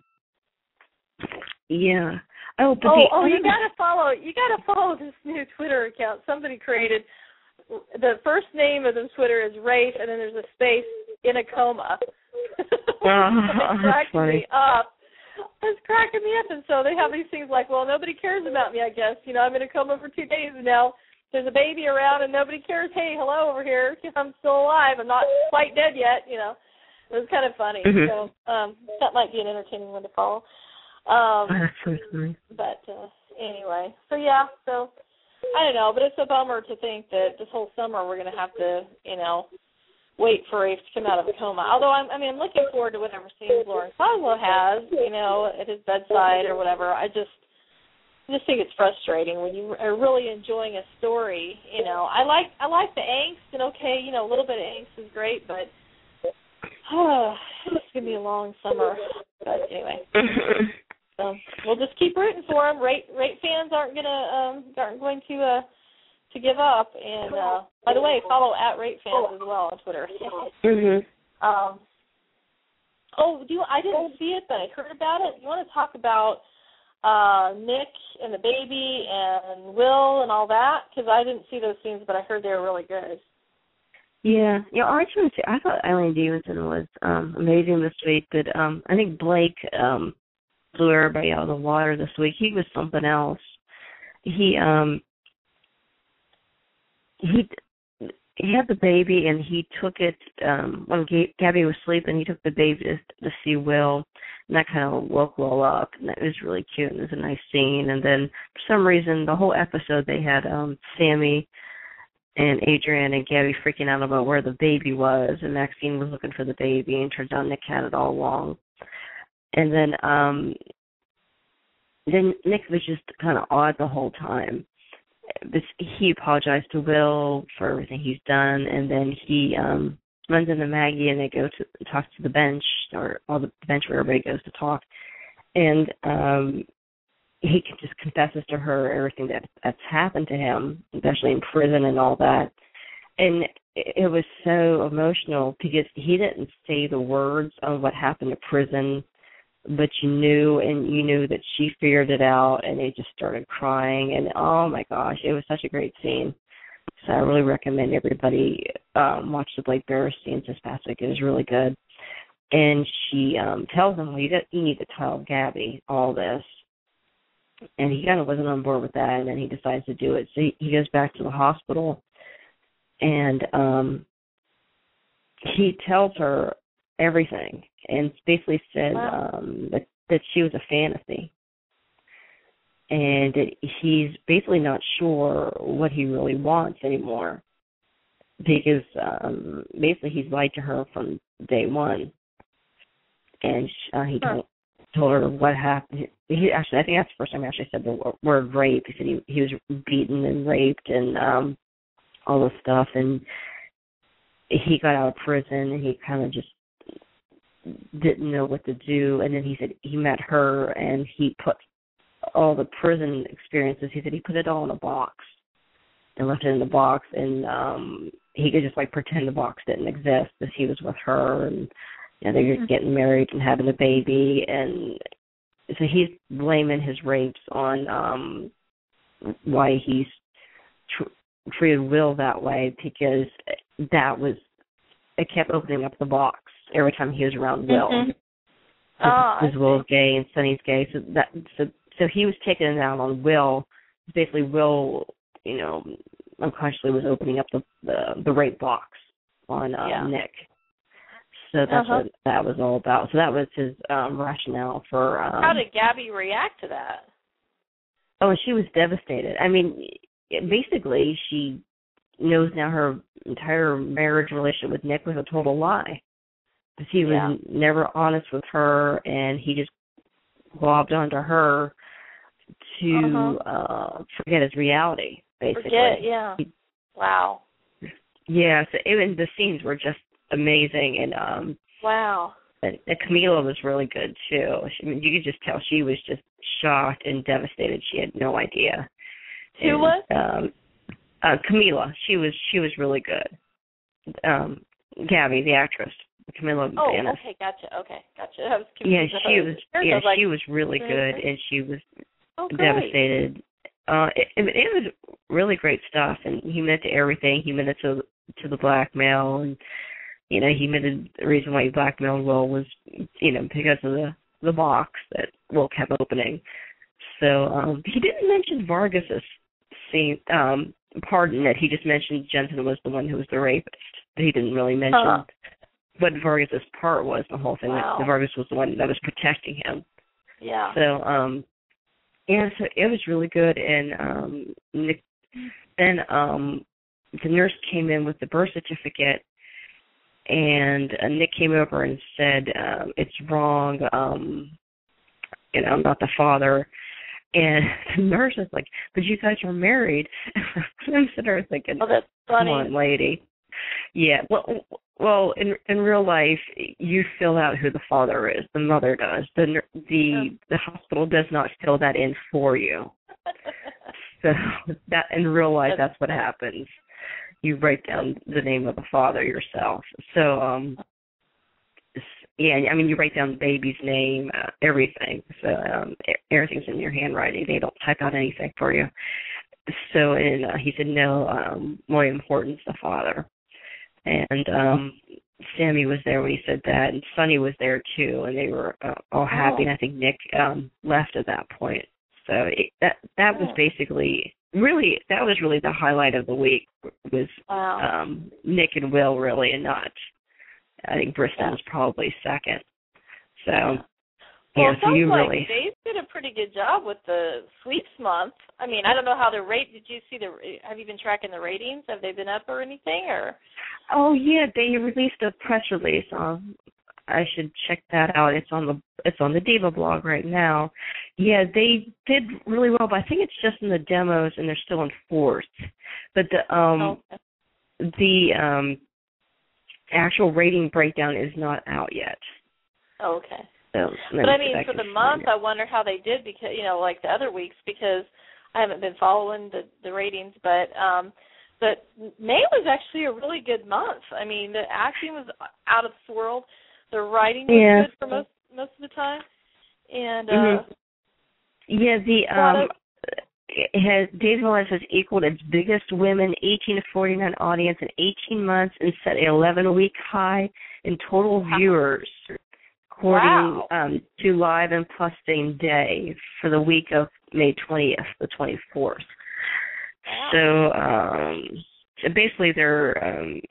yeah. Oh, but oh, the, oh, you gotta follow, you gotta follow this new Twitter account somebody created. The first name of the Twitter is Rafe, and then there's a space in a coma. Oh, that's funny. Me up. It's cracking me up, and so they have these things like, well, nobody cares about me, I guess. You know, I'm in a coma for two days, and now there's a baby around, and nobody cares. Hey, hello over here. I'm still alive. I'm not quite dead yet, you know. It was kind of funny. Mm-hmm. So um, that might be an entertaining one to follow. Um, That's so funny. But uh, anyway, so yeah, so I don't know, but it's a bummer to think that this whole summer we're going to have to, you know, wait for Rafe to come out of a coma. Although, I'm, I mean, I'm looking forward to whatever scenes Lawrence Oslo has, you know, at his bedside or whatever. I just I just think it's frustrating when you are really enjoying a story, you know. I like I like the angst, and okay, you know, a little bit of angst is great, but oh, it's going to be a long summer. But anyway. So we'll just keep rooting for him. Rate rate fans aren't gonna um, aren't going to uh, to give up. And uh, by the way, follow at Rate Fans as well on Twitter. Mm-hmm. um, oh, do you, I didn't see it, but I heard about it. You want to talk about uh, Nick and the baby and Will and all that? Because I didn't see those scenes, but I heard they were really good. Yeah, yeah. I just want to say, I thought Eileen Davidson was um, amazing this week, but um, I think Blake um, blew everybody out of the water this week. He was something else. He um he he had the baby, and he took it um, when G- Gabby was sleeping. He took the baby to, to see Will, and that kind of woke Will up, and that was really cute. And it was a nice scene. And then for some reason, the whole episode they had um, Sammy and Adrian and Gabby freaking out about where the baby was, and Maxine was looking for the baby, and turns out Nick had it all along. And then um, then Nick was just kind of odd the whole time. This, he apologized to Will for everything he's done, and then he um, runs into Maggie, and they go to talk to the bench, or all the bench where everybody goes to talk. And um, he just confesses to her everything that that's happened to him, especially in prison and all that. And it was so emotional because he didn't say the words of what happened to prison, but you knew, and you knew that she figured it out, and they just started crying. And oh my gosh, it was such a great scene. So I really recommend everybody um, watch the Blake Bear scene this past week. It was really good. And she um, tells him, well, you, got, you need to tell Gabby all this. And he kind of wasn't on board with that, and then he decides to do it. So he, he goes back to the hospital, and um, he tells her everything, and basically said wow. um, that, that she was a fantasy. And that he's basically not sure what he really wants anymore, because um, basically he's lied to her from day one. And uh, he told, told her what happened. He actually, I think that's the first time he actually said the word rape. He said he, he was beaten and raped and um, all this stuff. And he got out of prison, and he kind of just didn't know what to do. And then he said he met her, and he put all the prison experiences, he said he put it all in a box and left it in the box, and um, he could just, like, pretend the box didn't exist, that he was with her, and, and he said you know, they're getting married and having a baby, and so he's blaming his rapes on um, why he's tr- treated Will that way, because that was, it kept opening up the box every time he was around Will. Mm-hmm. Oh, Because Will's gay and Sonny's gay, so that so so he was taking it out on Will. Basically, Will, you know, unconsciously was opening up the the, the rape box on uh, yeah. Nick. So that's uh-huh. what that was all about. So that was his um, rationale for. Um, How did Gabby react to that? Oh, she was devastated. I mean, basically, she knows now her entire marriage relationship with Nick was a total lie. Because he was yeah. never honest with her, and he just globbed onto her to uh-huh. uh, forget his reality, basically. Forget, yeah. Wow. Yeah, so even the scenes were just amazing, and um, wow. And, and Camila was really good too. She, I mean, you could just tell she was just shocked and devastated. She had no idea. Who and, was? Um, uh, Camila. She was she was really good. Um, Gabby, the actress. Camila. Oh, Bannis. okay, gotcha. Okay, gotcha. I was Yeah, confused. she was. Yeah, was like, she was really good, and she was oh, devastated. Uh, it, it, it was really great stuff, and he meant to everything. He meant it to to the blackmail, and you know, he admitted the reason why he blackmailed Will was, you know, because of the the box that Will kept opening. So um, he didn't mention Vargas's scene um, part in it. He just mentioned Jensen was the one who was the rapist. He didn't really mention huh. what Vargas's part was in the whole thing. Wow. That Vargas was the one that was protecting him. Yeah. So, um, yeah, so it was really good. And um, Nick, then um, the nurse came in with the birth certificate, and uh, Nick came over and said, um, it's wrong, um, you know, I'm not the father. And the nurse was like, but you guys are married. I'm sitting there thinking, oh, that's funny. Come on, lady. Yeah, well, well, in in real life, you fill out who the father is. The mother does. The the yeah. the hospital does not fill that in for you. So that in real life, that's, that's what happens. You write down the name of the father yourself. So um, yeah, I mean, you write down the baby's name, uh, everything. So um, everything's in your handwriting. They don't type out anything for you. So and uh, he said no. Um, William Horton's the father. And um, Sammy was there when he said that, and Sonny was there too, and they were uh, all happy. Oh. And I think Nick um, left at that point. So it, that that was basically really that was really the highlight of the week was wow. um, Nick and Will really, and not I think Briston yeah. was probably second. So yeah. yeah, well, it so sounds you like really Dave did a pretty good job with the sweeps month. I mean, I don't know how the rate. Did you see the? Have you been tracking the ratings? Have they been up or anything? Or oh yeah, they released a press release. Um, I should check that out. It's on the it's on the Diva blog right now. Yeah, they did really well, but I think it's just in the demos and they're still in fourth. But the um oh, okay. the um actual rating breakdown is not out yet. Oh, okay. So, but I mean, for the month, I wonder how they did because you know, like the other weeks, because I haven't been following the the ratings, but um, but May was actually a really good month. I mean, the acting was out of this world. The writing was yeah. good for most most of the time, and uh, mm-hmm. yeah, the um, of, it has Days of Our Lives has equaled its biggest women eighteen to forty-nine audience in eighteen months and set an eleven week high in total viewers. According wow. um, to Live and Plus Same Day for the week of May twentieth, the twenty-fourth. Wow. So, um, so basically they're um,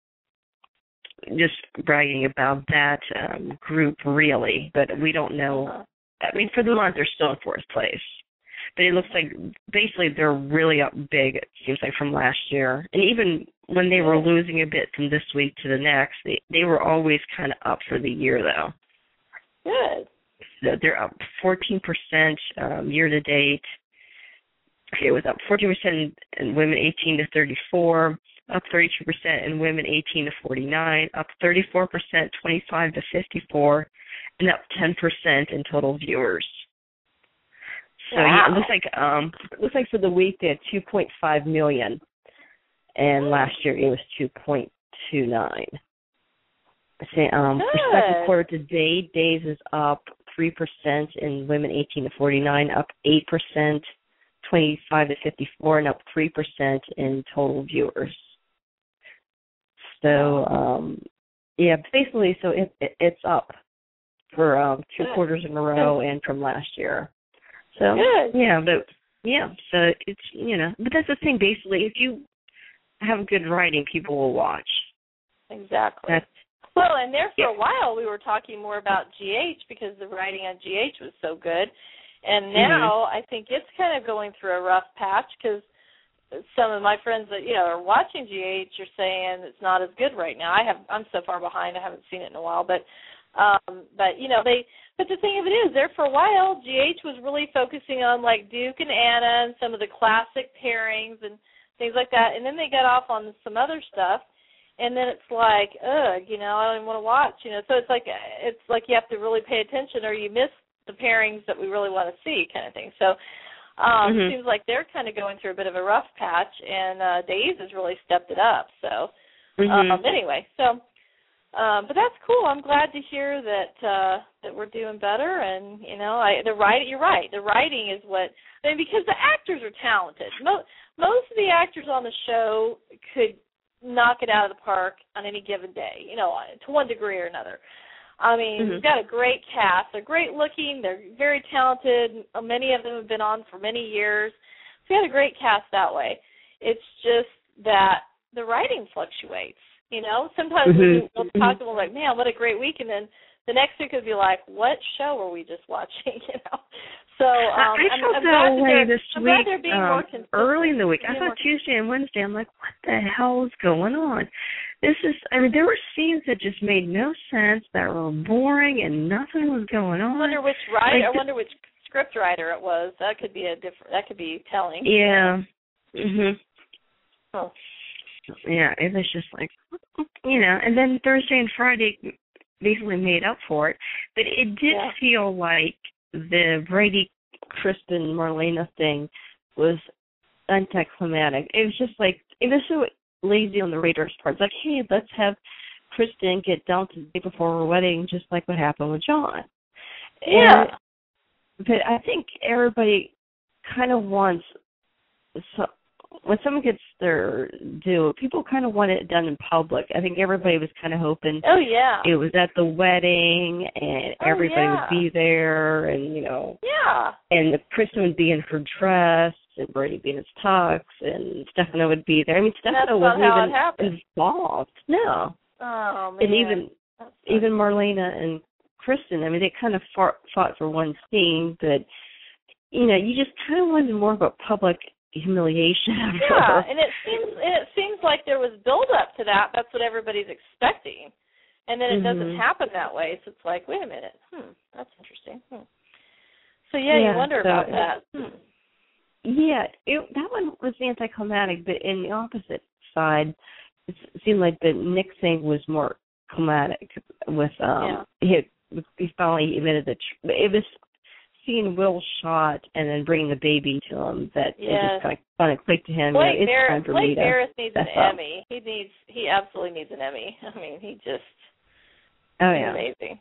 just bragging about that um, group, really, but we don't know. Uh-huh. I mean, for the month, they're still in fourth place. But it looks like basically they're really up big, it seems like, from last year. And even when they were losing a bit from this week to the next, they, they were always kind of up for the year, though. Good. So they're up fourteen percent um, year to date. Okay, it was up fourteen percent in women eighteen to thirty-four, up thirty-two percent in women eighteen to forty-nine, up thirty-four percent twenty-five to fifty-four, and up ten percent in total viewers. So wow. yeah, it looks like um, it looks like for the week they had two point five million, and last year it was two point two nine. Say, um, Good. for second quarter to date, days is up three percent in women eighteen to forty-nine, up eight percent, twenty-five to fifty-four, and up three percent in total viewers. So, um, yeah, basically, so it, it, it's up for um, two Good. quarters in a row and from last year. So, Good. yeah, but, yeah, so it's, you know, but that's the thing, basically, if you have good writing, people will watch. Exactly. That's, well, and there for yeah. a while we were talking more about G H because the writing on G H was so good. And now mm-hmm. I think it's kind of going through a rough patch because some of my friends that, you know, are watching G H are saying it's not as good right now. I have, I'm so far behind, I haven't seen it in a while. But, um, but you know, they, but the thing of it is, there for a while, G H was really focusing on, like, Duke and Anna and some of the classic pairings and things like that. And then they got off on some other stuff. And then it's like, ugh, you know, I don't even want to watch, you know. So it's like it's like you have to really pay attention, or you miss the pairings that we really want to see, kind of thing. So um, mm-hmm. it seems like they're kind of going through a bit of a rough patch, and uh, Days has really stepped it up. So mm-hmm. um, anyway, so um, but that's cool. I'm glad to hear that uh, that we're doing better, and you know, I, the writing. You're right. The writing is what I mean because the actors are talented. Most most of the actors on the show could knock it out of the park on any given day, you know, to one degree or another. I mean, mm-hmm. we've got a great cast. They're great looking. They're very talented. Many of them have been on for many years. So we got a great cast that way. It's just that the writing fluctuates, you know. Sometimes mm-hmm. we'll talk to them like, man, what a great week, and then the next week would be like, what show are we just watching, you know? So um, I I'm, felt I'm that glad way that this I'm week, glad they're being um, more consistent. early in the week. I Being thought Tuesday and Wednesday, I'm like, what the hell is going on? This is, I mean, there were scenes that just made no sense, that were boring, and nothing was going on. I wonder which writer, like I wonder which script writer it was. That could be a different, that could be telling. Yeah. Mhm. Oh. Yeah, it was just like, you know, and then Thursday and Friday basically made up for it. But it did yeah. feel like the Brady, Kristen, Marlena thing was anticlimactic. It was just like, it was so lazy on the Raiders' part. It's like, hey, let's have Kristen get dumped the day before her wedding, just like what happened with John. Yeah. And, but I think everybody kind of wants, so, when someone gets their due, people kind of want it done in public. I think everybody was kind of hoping oh, yeah. it was at the wedding and oh, everybody yeah. would be there and, you know, yeah. and the Kristen would be in her dress and Brady be in his tux and Stefano would be there. I mean, Stefano wasn't even involved. No. Oh, man. And even even Marlena and Kristen, I mean, they kind of fought, fought for one scene, but, you know, you just kind of wanted more of a public humiliation of yeah, her. and it seems and it seems like there was build up to that. That's what everybody's expecting, and then it mm-hmm. doesn't happen that way. So it's like, wait a minute, hmm, that's interesting. Hmm. So yeah, yeah, you wonder so, about that. Hmm. Yeah, it, that one was anticlimactic, but in the opposite side, it seemed like the Nick thing was more climatic. With um, yeah. he, he finally admitted that it was. Seeing Will shot and then bringing the baby to him, that yes. it just kind of, kind of clicked to him. Blake, you know, it's Bar- time for Blake me to Harris needs an up. Emmy. He needs, he absolutely needs an Emmy. I mean, he just, oh he's yeah, amazing.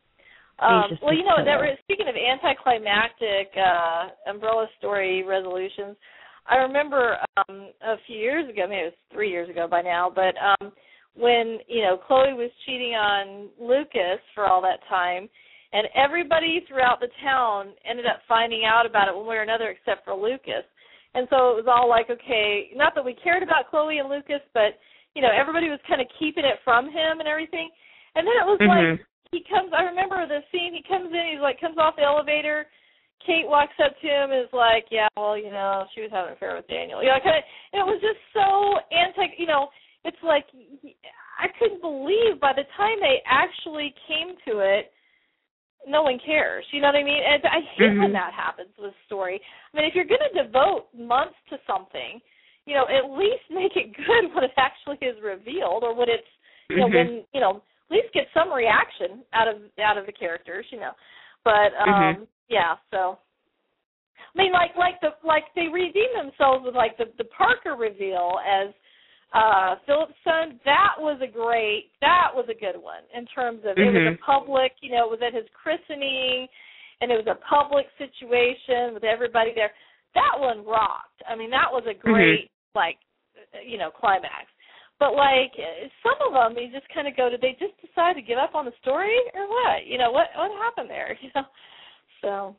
Um, well, you know, that re- speaking of anticlimactic uh, umbrella story resolutions, I remember um, a few years ago, maybe it was three years ago by now, but um, when you know Chloe was cheating on Lucas for all that time. And everybody throughout the town ended up finding out about it one way or another except for Lucas. And so it was all like, okay, not that we cared about Chloe and Lucas, but, you know, everybody was kind of keeping it from him and everything. And then it was mm-hmm. like he comes, I remember the scene, he comes in, he's like, comes off the elevator. Kate walks up to him and is like, yeah, well, you know, she was having an affair with Daniel. You know, kind of, it was just so anti, you know, it's like I couldn't believe by the time they actually came to it, no one cares, you know what I mean? And I hate mm-hmm. when that happens with a story. I mean, if you're going to devote months to something, you know, at least make it good when it actually is revealed, or when it's, you know, mm-hmm. when, you know, at least get some reaction out of out of the characters, you know. But um, mm-hmm. yeah, so I mean, like like the like they redeem themselves with like the the Parker reveal as uh, Philip's son. That was a great, that was a good one in terms of, mm-hmm. it was a public, you know, it was at his christening, and it was a public situation with everybody there. That one rocked. I mean, that was a great, mm-hmm. like, you know, climax. But, like, some of them, you just kind of go, did they just decide to give up on the story or what? You know, what what happened there? You know, so.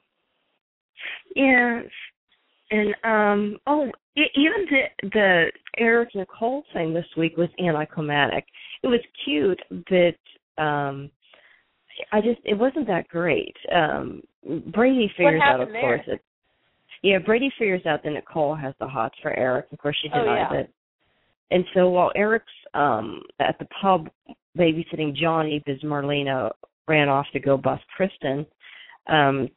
Yeah. And, um, oh, even the, the Eric Nicole thing this week was anticlimactic. It was cute, but um, I just, it wasn't that great. Um, Brady figures out, of there? course, that, yeah, Brady figures out that Nicole has the hots for Eric. Of course, she denies oh, yeah. it. And so while Eric's um, at the pub babysitting Johnny because Marlena ran off to go bust Kristen, um,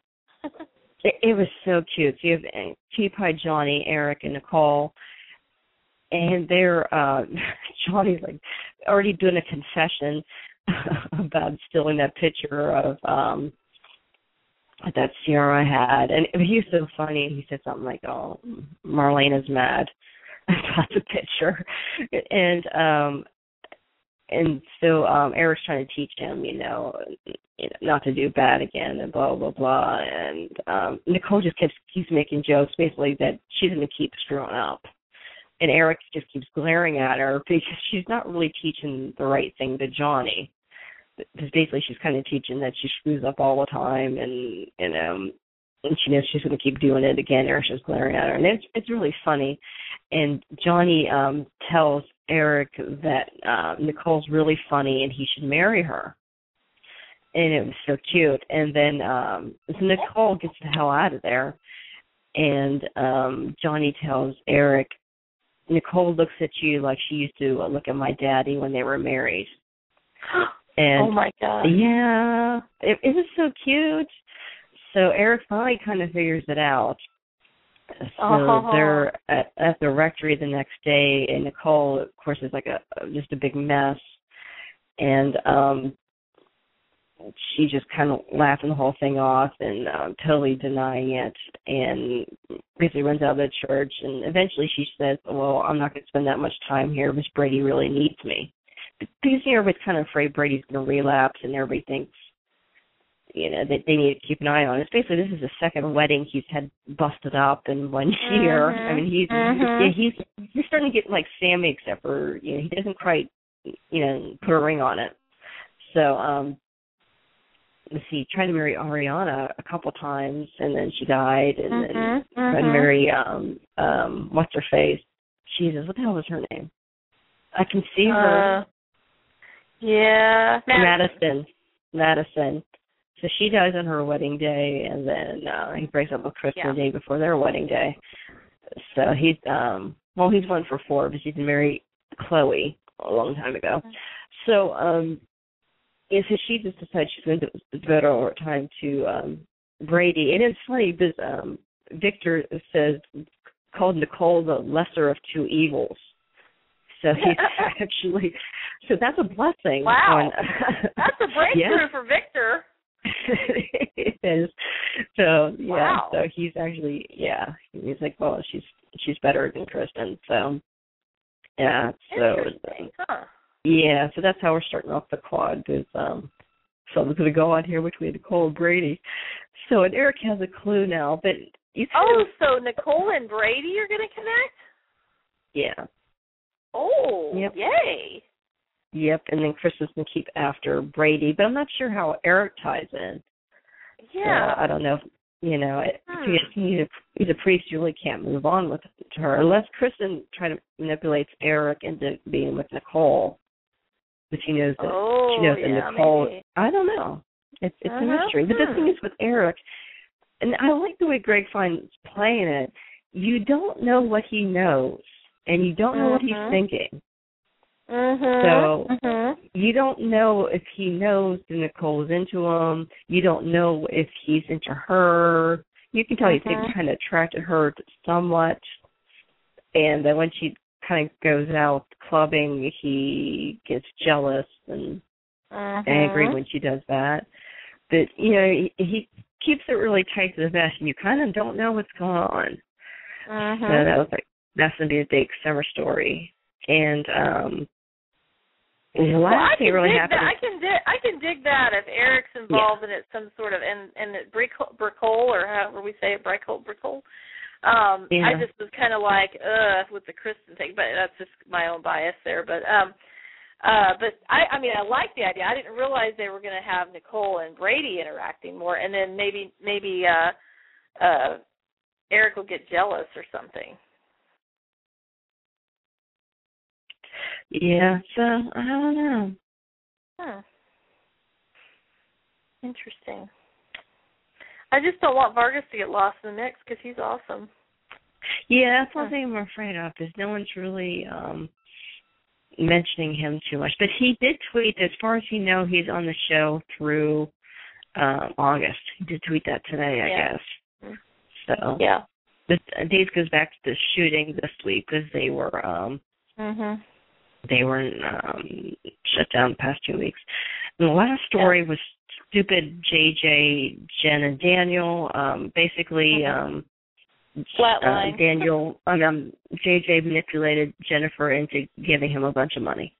it, it was so cute. So you have Tea Pie, Johnny, Eric, and Nicole, and they're, uh, Johnny's like already doing a confession about stealing that picture of um, that Sierra had. And he was so funny. He said something like, oh, Marlena's mad about the picture, and um, and so um, Eric's trying to teach him, you know, you know, not to do bad again, and blah blah blah. And um, Nicole just keeps keeps making jokes, basically that she's going to keep screwing up, and Eric just keeps glaring at her because she's not really teaching the right thing to Johnny. Because basically she's kind of teaching that she screws up all the time, and and um. and she knows she's going to keep doing it again. Eric's just glaring at her. And it's it's really funny. And Johnny um, tells Eric that uh, Nicole's really funny and he should marry her. And it was so cute. And then um, so Nicole gets the hell out of there. And um, Johnny tells Eric, Nicole looks at you like she used to look at my daddy when they were married. And, oh, my God. Yeah. It, it was so cute. So Eric finally kind of figures it out. So oh. they're at, at the rectory the next day, and Nicole, of course, is like a just a big mess, and um, she just kind of laughing the whole thing off and um, totally denying it, and basically runs out of the church. And eventually, she says, "Well, I'm not going to spend that much time here, because Brady really needs me." Because you know, everybody's kind of afraid Brady's going to relapse, and everybody thinks, you know, that they need to keep an eye on. It's basically, this is the second wedding he's had busted up in one year. Mm-hmm. I mean, he's mm-hmm. he's he's starting to get like Sammy, except for, you know, he doesn't quite, you know, put a ring on it. So, um, let's see, tried to marry Ariana a couple times, and then she died, and mm-hmm. then mm-hmm. tried to marry um um what's her face? Jesus, what the hell is her name? I can see her. Uh, yeah, Madison. Madison. So she dies on her wedding day, and then uh, he breaks up with Kristen yeah. the day before their wedding day. So he's, um, well, he's one for four, because he's married Chloe a long time ago. Mm-hmm. So, um, and so she just decides she's going to devote all her time to um, Brady. And it's funny because um, Victor says, called Nicole the lesser of two evils. So he's actually, so that's a blessing. Wow. On, that's a breakthrough yeah. for Victor. It is. So yeah, wow. so he's actually yeah. He's like, well, she's she's better than Kristen. So yeah. So interesting, huh? Yeah. So that's how we're starting off the quad. Is um, someone's going to go on here, which we had to call Brady. So and Eric has a clue now, but you oh, so Nicole and Brady are going to connect? Yeah. Oh, yep. Yay. Yep, and then Chris is going to keep after Brady, but I'm not sure how Eric ties in. Yeah. So I don't know if, you know, hmm. he's, a, he's a priest, you really can't move on with her, unless Kristen try to manipulates Eric into being with Nicole, but she knows that, oh, she knows yeah, that Nicole, maybe. I don't know. It's, it's uh-huh. a mystery. But the thing is with Eric, and I like the way Greg finds playing it, you don't know what he knows, and you don't know mm-hmm. what he's thinking. Mm-hmm. So mm-hmm. you don't know if he knows that Nicole's into him. You don't know if he's into her. You can tell mm-hmm. he's kind of attracted her somewhat. And then when she kind of goes out clubbing, he gets jealous and mm-hmm. angry when she does that. But, you know, he, he keeps it really tight to the vest, and you kind of don't know what's going on. Mm-hmm. So that was like, that's going to be a big summer story. And um, the well, I last thing can really dig happened. that. I can dig. I can dig that if Eric's involved Yeah. in it, some sort of and and it Bricole or however we say it, Bricole, Bricole. Um, Yeah. I just was kind of like, ugh, with the Kristen thing, but that's just my own bias there. But um, uh, but I, I mean, I like the idea. I didn't realize they were going to have Nicole and Brady interacting more, and then maybe maybe uh, uh, Eric will get jealous or something. Yeah. So I don't know. Hmm. Interesting. I just don't want Vargas to get lost in the mix because he's awesome. Yeah, that's one thing I'm afraid of, is no one's really um, mentioning him too much. But he did tweet, as far as you know, he's on the show through um, August. He did tweet that today, I Yeah. guess. So yeah, this days goes back to the shooting this week because they were um, mhm, they were um, shut down the past two weeks. And the last story yeah. was stupid J J, Jen, and Daniel. Um, basically. Mhm. Um, Flatline. Uh, Daniel, um, J J manipulated Jennifer into giving him a bunch of money.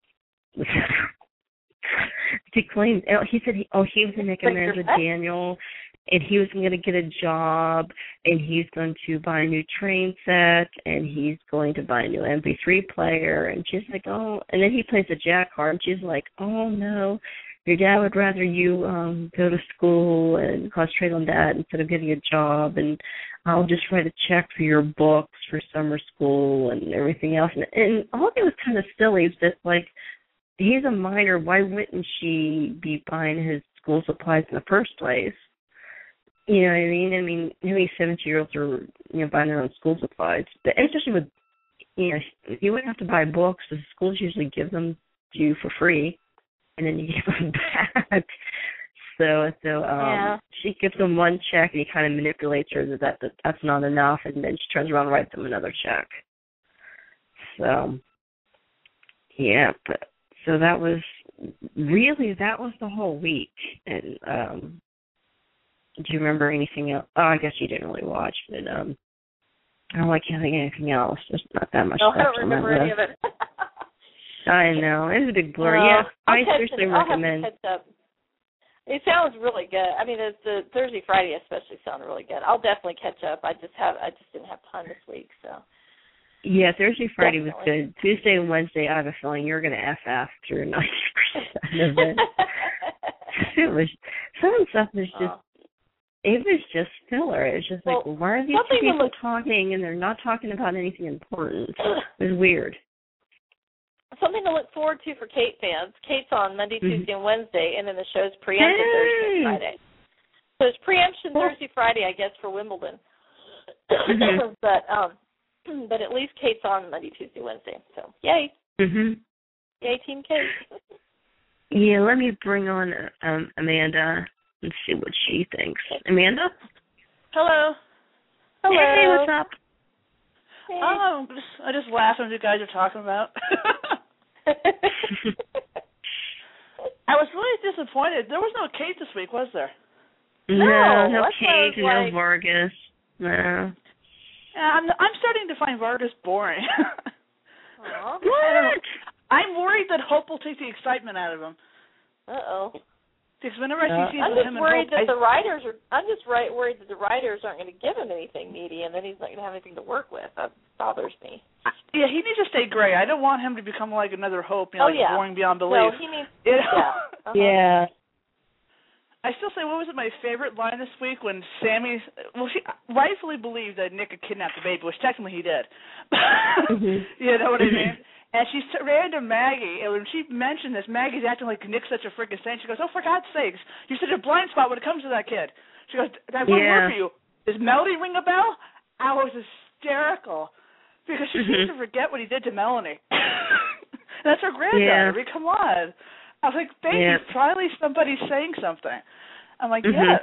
He claimed, he said, he, oh, he was going to make amends with Daniel, and he was going to get a job, and he's going to buy a new train set, and he's going to buy a new M P three player. And she's like, oh, and then he plays the jack card, and she's like, oh no, your dad would rather you um go to school and concentrate on that instead of getting a job, and I'll just write a check for your books for summer school and everything else. And, and all of it was kind of silly. It's just like, he's a minor. Why wouldn't she be buying his school supplies in the first place? You know what I mean? I mean, how many seventeen-year-olds are, you know, buying their own school supplies? But especially with, you know, you wouldn't have to buy books. The schools usually give them to you for free, and then you give them back. So, so um, yeah. she gives him one check, and he kind of manipulates her that, that, that that's not enough, and then she turns around and writes him another check. So, yeah, but so that was really that was the whole week. And um, do you remember anything else? Oh, I guess you didn't really watch, but um, I don't like having anything else. There's not that much. No, I left don't on remember that any list. of it. I know it was a big blur. Uh, yeah, I'll I catch seriously it. I'll recommend. have to catch up. It sounds really good. I mean, it's the Thursday, Friday especially sound really good. I'll definitely catch up. I just have, I just didn't have time this week, so. Yeah, Thursday, Friday definitely. was good. Tuesday and Wednesday, I have a feeling you're going to F F through ninety percent of it. It was some of the stuff was just. Oh. It was just filler. It was just like, well, why are these two people look, talking and they're not talking about anything important? It was weird. Something to look forward to for Kate fans. Kate's on Monday, mm-hmm. Tuesday, and Wednesday, and then the show's preempted hey. Thursday and Friday. So it's preemption well, Thursday, Friday, I guess, for Wimbledon. Mm-hmm. but um, but at least Kate's on Monday, Tuesday, Wednesday. So yay, mm-hmm. yay, Team Kate. Yeah, let me bring on um, Amanda and see what she thinks. Amanda? Hello. Hello. Hey, what's up? Hey. Oh, just, I just laugh at what you guys are talking about. I was really disappointed. There was no Kate this week, was there? No, no, no Kate, no like... Vargas. No. Yeah, I'm I'm starting to find Vargas boring. Aww. What? I'm worried that Hope will take the excitement out of him. Uh oh. Because whenever I uh, see I'm with just him worried and Hope, that I, the writers are. I'm just right worried that the writers aren't going to give him anything meaty, and then he's not going to have anything to work with. That bothers me. Yeah, he needs to stay gray. I don't want him to become like another Hope, you know, oh, like yeah. boring beyond belief. No, he needs. You know? Yeah. Uh-huh. Yeah. I still say, what was it, my favorite line this week when Sammy, well, she rightfully believed that Nick had kidnapped the baby, which technically he did. mm-hmm. You know what I mean? And she ran to Maggie, and when she mentioned this, Maggie's acting like Nick's such a freaking saint. She goes, oh, for God's sakes, you're such a blind spot when it comes to that kid. She goes, I have one yeah. word for you. Does Melody ring a bell? I was hysterical because she mm-hmm. seems to forget what he did to Melanie. That's her granddaughter. Yeah. I mean, come on. I was like, baby, yeah. finally somebody's saying something. I'm like, mm-hmm. yes.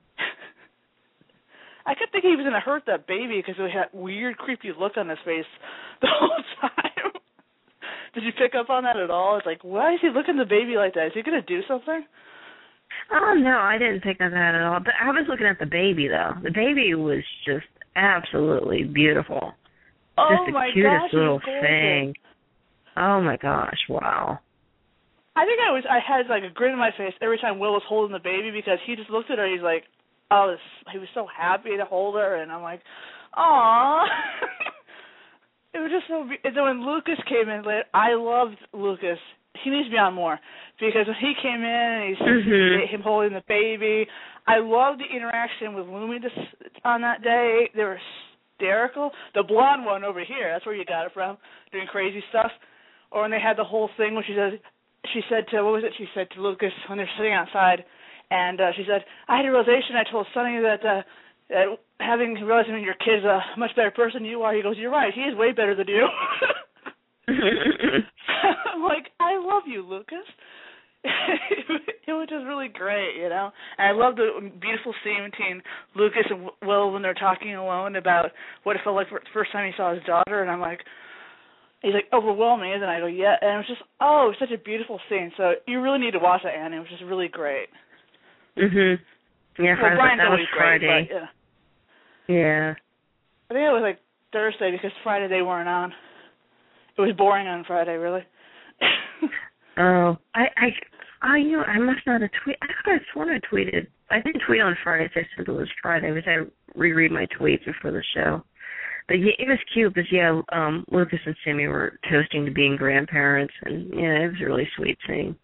I kept thinking he was going to hurt that baby because he had that weird, creepy look on his face the whole time. Did you pick up on that at all? It's like, why is he looking at the baby like that? Is he going to do something? Oh, no, I didn't pick up that at all. But I was looking at the baby, though. The baby was just absolutely beautiful. Oh, just the my cutest gosh, little he's thing. Oh my gosh! Wow. I think I was I had like a grin on my face every time Will was holding the baby because he just looked at her. He's like, oh, this, he was so happy to hold her, and I'm like, aw. It was just so. And then when Lucas came in later, I loved Lucas. He needs to be on more because when he came in and he's mm-hmm. him holding the baby, I loved the interaction with Lumi this, on that day. They were hysterical. The blonde one over here, that's where you got it from, doing crazy stuff. Or when they had the whole thing when she said, she said to, what was it? She said to Lucas when they're sitting outside, and uh, she said, I had a realization. I told Sonny that. Uh, Uh, having realized that your kid's a much better person than you are, he goes, you're right, he is way better than you. I'm like, I love you, Lucas. It was just really great, you know. And I love the beautiful scene between Lucas and Will when they're talking alone about what it felt like for the first time he saw his daughter, and I'm like, he's like, overwhelming, isn't it? I go, yeah. And it was just, oh, it was such a beautiful scene. So you really need to watch that, Annie. It was just really great. Mhm. Yeah, well, Friday, that was Friday. Great, but, yeah. yeah. I think it was like Thursday because Friday they weren't on. It was boring on Friday, really. Oh, I, I, I, you know, I must not have tweeted. I thought I sworn I tweeted. I didn't tweet on Friday. So I said it was Friday. I was I reread my tweets before the show. But yeah, it was cute because yeah, um, Lucas and Sammy were toasting to being grandparents, and yeah, it was a really sweet scene.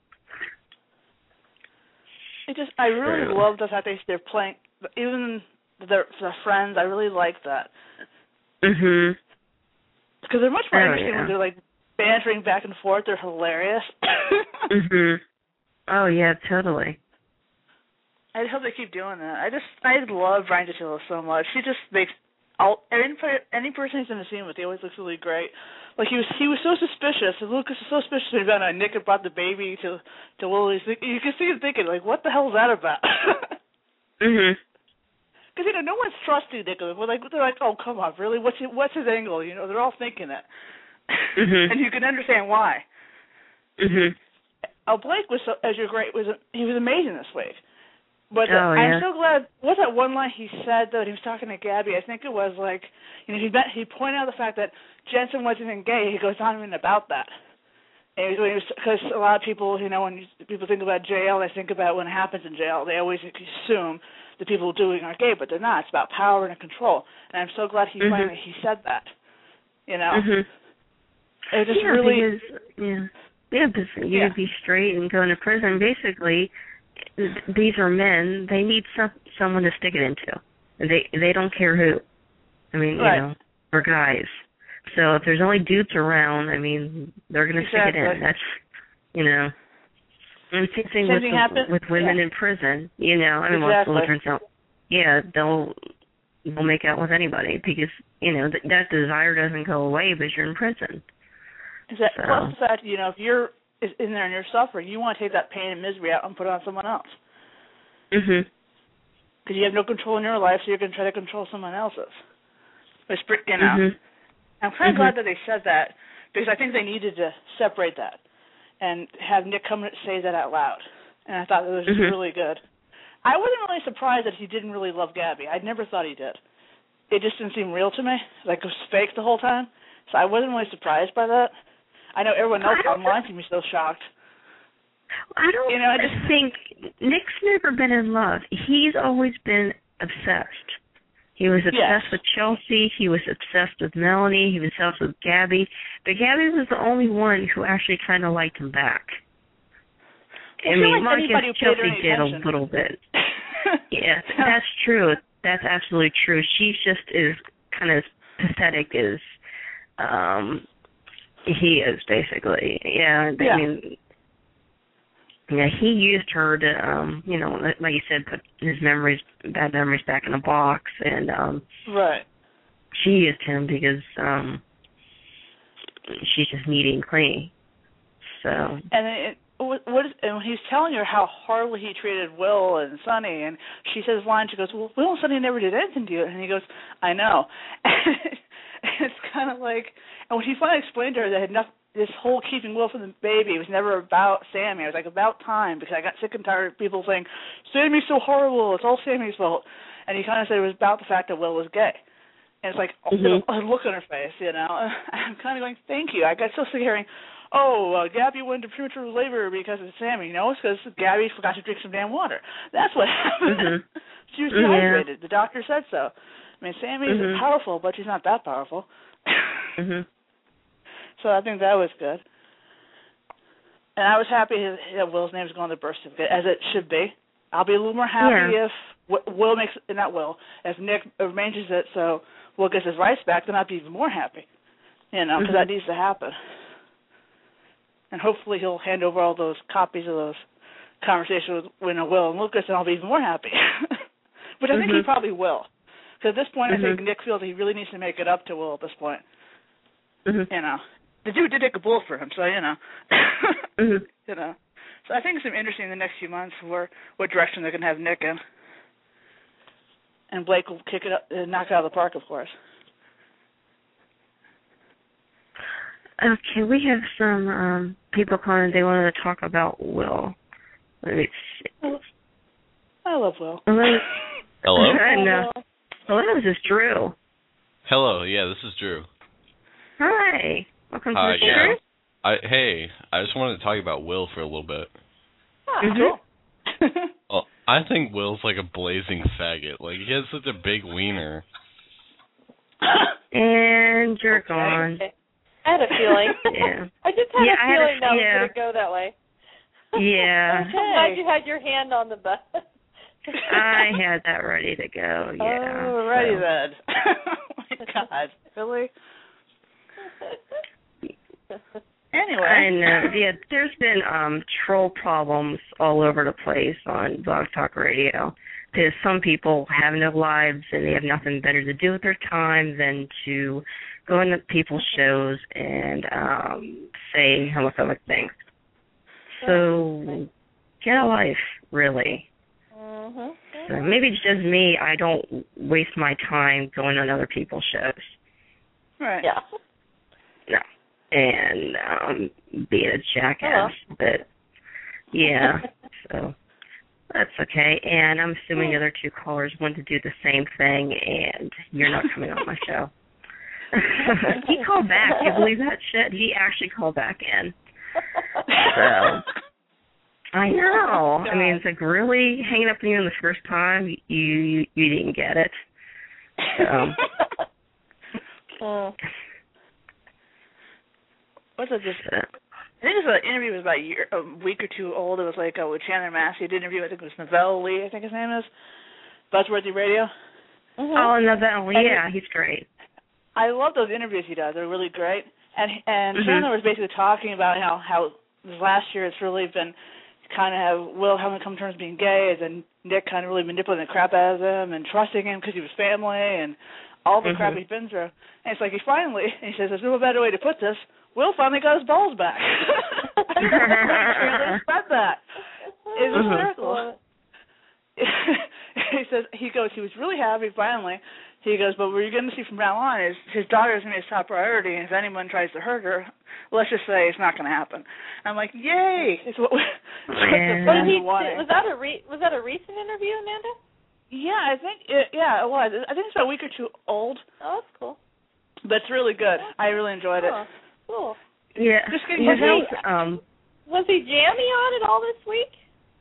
It just, I really so. love the fact that they're playing, even their, their friends. I really like that. Mhm. Because they're much more oh, interesting yeah. when they're like bantering back and forth. They're hilarious. Mhm. Oh yeah, totally. I hope they keep doing that. I just, I love Brian Dicillo so much. He just makes all any any person he's in the scene with, he always looks really great. Like he was, he was so suspicious. And Lucas was so suspicious when he found out Nick had brought the baby to to Willie's. You can see him thinking, like, what the hell is that about? Mhm. Because you know, no one's trusting Nick. We're like, they're like, oh, come on, really? What's his, what's his angle? You know, they're all thinking it, mm-hmm. and you can understand why. Mhm. Oh, Blake was so, as you're great was he was amazing this week. But oh, uh, yeah. I'm so glad. What's that one line he said though? He was talking to Gabby. I think it was like, you know, he bet, he pointed out the fact that Jensen wasn't even gay. He goes on even about that. Because a lot of people, you know, when you, people think about jail, they think about when it happens in jail. They always assume the people doing are gay, but they're not. It's about power and control. And I'm so glad he mm-hmm. finally he said that. You know, mm-hmm. it just yeah, really. Because, yeah, yeah, because you yeah. could be straight and go into prison. Basically, these are men. They need some someone to stick it into. They they don't care who. I mean, right. you know, or guys. So if there's only dudes around, I mean, they're going to exactly. stick it in. That's, you know. And same thing same with thing the, with women yeah. in prison. You know, I mean, exactly. well, it turns out, yeah, they'll they'll make out with anybody because you know that, that desire doesn't go away because you're in prison. Exactly. So. Plus the fact, you know, if you're in there and you're suffering, you want to take that pain and misery out and put it on someone else. Mhm. Because you have no control in your life, so you're going to try to control someone else's. Which, you know. Mm-hmm. I'm kind of mm-hmm. glad that they said that because I think they needed to separate that and have Nick come and say that out loud. And I thought it was mm-hmm. really good. I wasn't really surprised that he didn't really love Gabby. I never thought he did. It just didn't seem real to me, like it was fake the whole time. So I wasn't really surprised by that. I know everyone else online seemed so shocked. I don't you know, I just think Nick's never been in love. He's always been obsessed. He was obsessed yes. with Chelsea. He was obsessed with Melanie. He was obsessed with Gabby. But Gabby was the only one who actually kind of liked him back. I, I mean, like I guess Chelsea did a little bit. Yeah, that's true. That's absolutely true. She just is kind of pathetic as um, he is, basically. Yeah, yeah. I mean... Yeah, he used her to, um, you know, like you said, put his memories, bad memories back in a box, and um, right. she used him because um, she's just needy and clean. So. And it, what is, and when he's telling her how horribly he treated Will and Sonny, and she says line, she goes, "Well, Will and Sonny never did anything to you," and he goes, "I know." And it's kind of like, and when he finally explained to her that it had nothing. This whole keeping Will from the baby was never about Sammy. It was like about time because I got sick and tired of people saying, Sammy's so horrible, it's all Sammy's fault. And he kind of said it was about the fact that Will was gay. And it's like mm-hmm. a look on her face, you know. I'm kind of going, thank you. I got so sick of hearing, oh, uh, Gabby went into premature labor because of Sammy. No, it's because Gabby forgot to drink some damn water. That's what happened. Mm-hmm. She was Yeah. dehydrated. The doctor said so. I mean, Sammy mm-hmm. is powerful, but she's not that powerful. mm-hmm. So I think that was good. And I was happy that Will's name is going on the birth certificate, as it should be. I'll be a little more happy Yeah. if Will makes, not Will, if Nick arranges it so Will gets his rights back, then I'd be even more happy. You know, because mm-hmm. that needs to happen. And hopefully he'll hand over all those copies of those conversations with you know, Will and Lucas, and I'll be even more happy. Which I think mm-hmm. he probably will. Because at this point, mm-hmm. I think Nick feels that he really needs to make it up to Will at this point. Mm-hmm. You know, the dude did take a bullet for him, so, you know. mm-hmm. You know. So I think it's interesting in the next few months where what direction they're going to have Nick in. And Blake will kick it up and knock it out of the park, of course. Okay, we have some um, people calling. They wanted to talk about Will. Let me see. I love Will. Hello? Hello? no. Hello, this is Drew. Hello, yeah, this is Drew. Hi. Welcome uh, to the yeah. show. I, hey, I just wanted to talk about Will for a little bit. Ah, mm-hmm. cool. Well, I think Will's like a blazing faggot. Like, he has such a big wiener. And you're Okay. gone. I had a feeling. Yeah. I just had Yeah, a I had a- feeling that yeah. was going to go that way. Yeah. I'm glad you had your hand on the button. I had that ready to go, yeah. Oh, righty so. then. Oh, my God. Really? Anyway. I know. Yeah, there's been um, troll problems all over the place on Blog Talk Radio. Because some people have no lives and they have nothing better to do with their time than to go into people's shows and um, say homophobic things. So get a life, really. Mm-hmm. So maybe it's just me. I don't waste my time going on other people's shows. Right. Yeah. No. And um, being a jackass. Hello. But, yeah, so that's okay. And I'm assuming the other two callers want to do the same thing, and you're not coming on my show. He called back. Do you believe that shit? He actually called back in. So, I know. I mean, it's like, really hanging up on you the first time, you you, you didn't get it. So. mm. What's it just? I think this was an interview was about a, year, a week or two old. It was like uh, with Chandler Massey. Did an interview. I think it was Novell Lee. I think his name is Buzzworthy Radio. Mm-hmm. Oh, Novell. Yeah, he's great. I love those interviews he does. They're really great. And and mm-hmm. Chandler was basically talking about how how this last year it's really been kind of have Will having to come to terms with being gay, and then Nick kind of really manipulating the crap out of him and trusting him because he was family and all the mm-hmm. crap he's been through. And it's like he finally, and he says, there's no better way to put this, Will finally got his balls back. I don't know how he really said that. It's mm-hmm. hysterical. He says, he goes, he was really happy finally. He goes, but what you're going to see from now on is his daughter is going to be his top priority, and if anyone tries to hurt her, let's just say it's not going to happen. I'm like, yay! It's what, yeah. What did he, was that a re, was that a recent interview, Amanda? Yeah, I think it, yeah, it was. I think it's about a week or two old. Oh, that's cool. But it's really good. I really enjoyed it. Oh, cool. Yeah. Just getting was, his he, um, was he jammy on it all this week?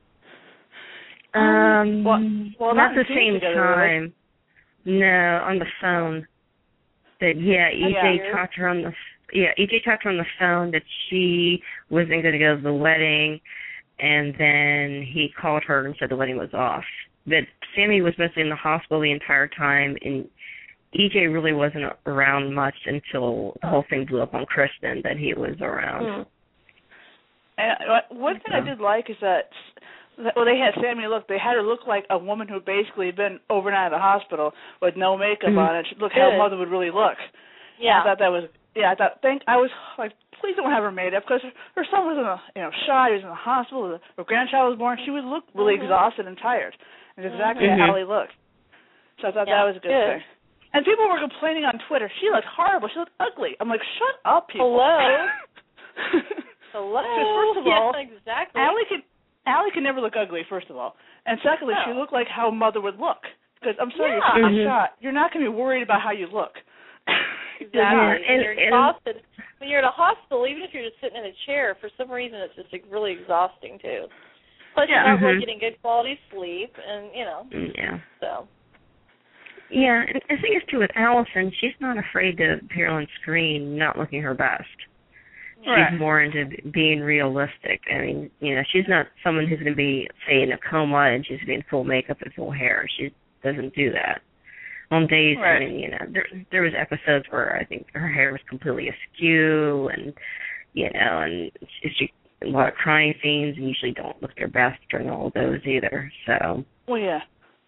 Um, well, well, not not the in same together, time. Really. No, on the phone. But yeah, E J yeah. talked to her on the yeah E J talked to her on the phone that she wasn't going to go to the wedding, and then he called her and said the wedding was off. But Sammy was mostly in the hospital the entire time, and E J really wasn't around much until the whole thing blew up on Kristen that he was around. Mm. And one thing I did like is that, well, they had Sammy look, they had her look like a woman who basically had been overnight at the hospital with no makeup mm-hmm. on it. Look how Good. Mother would really look. Yeah. I thought that was, yeah, I thought, thank, I was like, please don't have her made up, because her son was in a, you know, shot, he was in the hospital, her grandchild was born, she would look really mm-hmm. exhausted and tired. And exactly mm-hmm. how he looked. So I thought yeah, that was a good, good thing. And people were complaining on Twitter, she looked horrible, she looked ugly. I'm like, shut up, people. Hello? Hello? First of all, yeah, exactly. Allie could, Allie can never look ugly, first of all. And secondly, no. she looked like how Mother would look. Because I'm sorry, Yeah. you're mm-hmm. shot. You're not going to be worried about how you look. Exactly. Yeah, and, and, you're and, exhausted. When you're in a hospital, even if you're just sitting in a chair, for some reason it's just like, really exhausting too. Plus, Yeah. you're not mm-hmm. really getting good quality sleep, and you know. Yeah. So. Yeah, and the thing is too with Allison, she's not afraid to appear on screen not looking her best. Right. She's more into being realistic. I mean, you know, she's not someone who's going to be, say, in a coma and she's going to be in full makeup and full hair. She doesn't do that. On days, Right. I mean, you know, there there was episodes where I think her hair was completely askew, and you know, and she, she a lot of crying scenes, and usually don't look their best during all of those either. So. Well, yeah.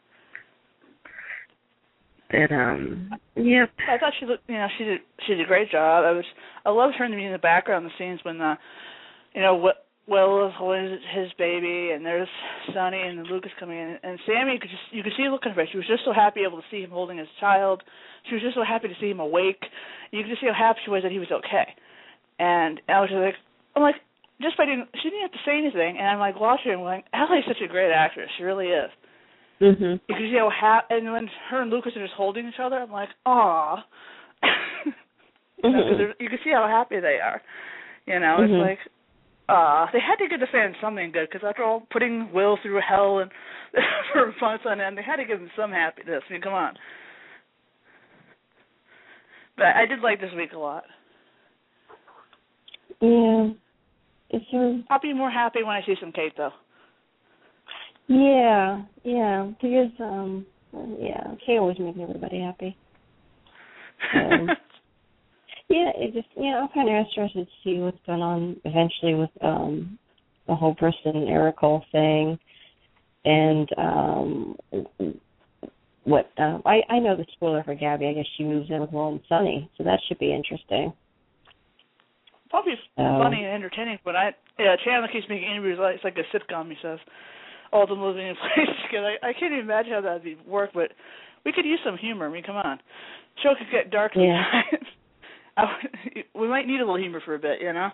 But um, yep. I thought she looked, you know, she did she did a great job. I was I loved her in the, in the background, the scenes when the, you know, what. Will is holding his baby, and there's Sonny and Lucas coming in, and Sammy, you could just you could see looking at her. She was just so happy able to see him holding his child. She was just so happy to see him awake. You could just see how happy she was that he was okay. And I was just like, I'm like, just by didn't she didn't have to say anything, and I'm like watching, I'm like, Allie's such a great actress. She really is. Mhm. You could see how happy, and when her and Lucas are just holding each other, I'm like, aw. you know, Mhm. you could see how happy they are. You know, Mhm. it's like. Uh, they had to give the fans something good, because after all, putting Will through hell and for months on end, they had to give him some happiness. I mean, come on. But I did like this week a lot. Yeah. It's sort of, I'll be more happy when I see some Kate, though. yeah, yeah. Because um, yeah, Kate always makes everybody happy. Um, Yeah, it just, you know, I'm kind of interested to see what's going on eventually with um, the whole Kristen Eric Cole thing. And um, what, um, I, I know the spoiler for Gabby. I guess she moves in with Will and Sonny, so that should be interesting. Probably Um, funny and entertaining, but I, yeah, Chandler keeps making interviews like it's like a sitcom, he says. All of them living in place together. I, I can't even imagine how that would work, but we could use some humor. I mean, come on. Show could get dark Yeah. sometimes. I, we might need a little humor for a bit, you know?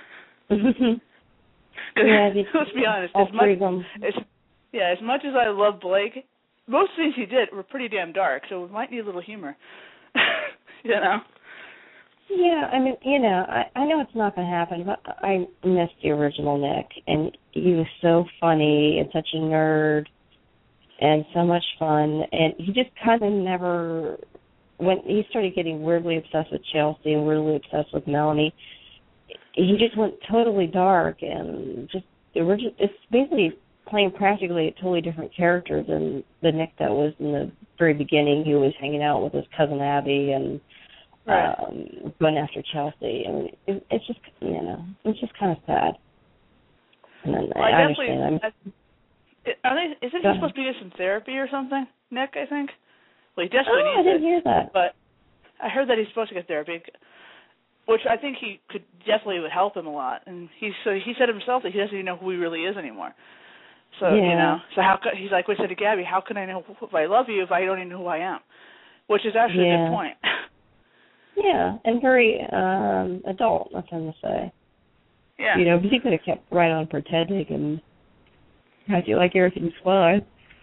Yeah, the, let's be honest. all As three much, of them. as, yeah, as much as I love Blake, most things he did were pretty damn dark, so we might need a little humor. you know? Yeah, I mean, you know, I, I know it's not going to happen, but I miss the original Nick, and he was so funny and such a nerd and so much fun, and he just kind of never, when he started getting weirdly obsessed with Chelsea and weirdly obsessed with Melanie, he just went totally dark, and just, the original, it's basically playing practically a totally different character than the Nick that was in the very beginning. He was hanging out with his cousin Abby and Right. Um, going after Chelsea. I mean, it, it's just, you know, it's just kind of sad. And then Well, I, I I definitely. understand. I, are they, isn't he supposed to be getting some therapy or something, Nick? I think. Well, he desperately oh, needs I didn't it. hear that. But I heard that he's supposed to get therapy, which I think he could definitely would help him a lot. And he so he said himself that he doesn't even know who he really is anymore. So yeah. you know, so how could, he's like, we said to Gabby, how can I know if I love you if I don't even know who I am? Which is actually yeah. a good point. Yeah, and very um, adult, nothing to say. Yeah. You know, but he could have kept right on pretending and I feel like everything's fine.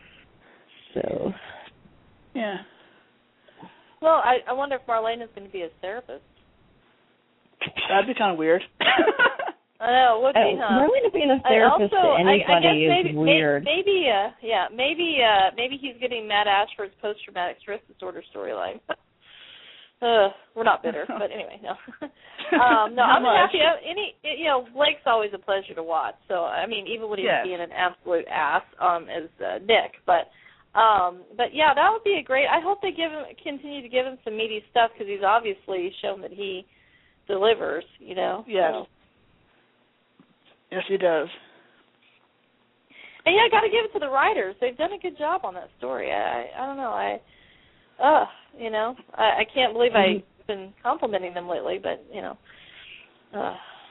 So. Yeah. Well, I, I wonder if Marlene is going to be his therapist. That'd be kind of weird. I know, it would be, uh, huh? Marlene being a therapist also, to anybody I, I guess maybe, is weird. Maybe, uh, yeah, maybe, uh, maybe he's getting Matt Ashford's post-traumatic stress disorder storyline. Uh, we're not bitter, but anyway, no. um, no, I'm much. happy. I, any, you know, Blake's always a pleasure to watch. So, I mean, even when he's yes. being an absolute ass, um, as uh, Nick, but, um, but yeah, that would be a great. I hope they give him, continue to give him some meaty stuff because he's obviously shown that he delivers. You know. Yes. So. Yes, he does. And yeah, I got to give it to the writers. They've done a good job on that story. I, I don't know. I. Uh, you know, I, I can't believe mm-hmm. I've been complimenting them lately, but, you know. Uh,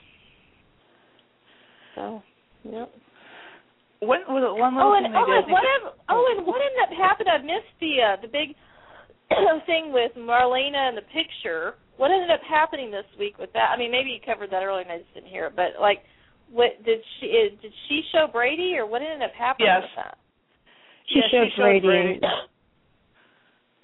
so, yep. When was it one little Oh, and, thing they oh, did? and what, ev- oh, and what ended up happening, I missed the, uh, the big thing with Marlena and the picture. What ended up happening this week with that? I mean, maybe you covered that earlier and I just didn't hear it, but, like, what did she uh, did she show Brady, or what ended up happening yes. with that? She yeah, showed she showed Brady. Brady.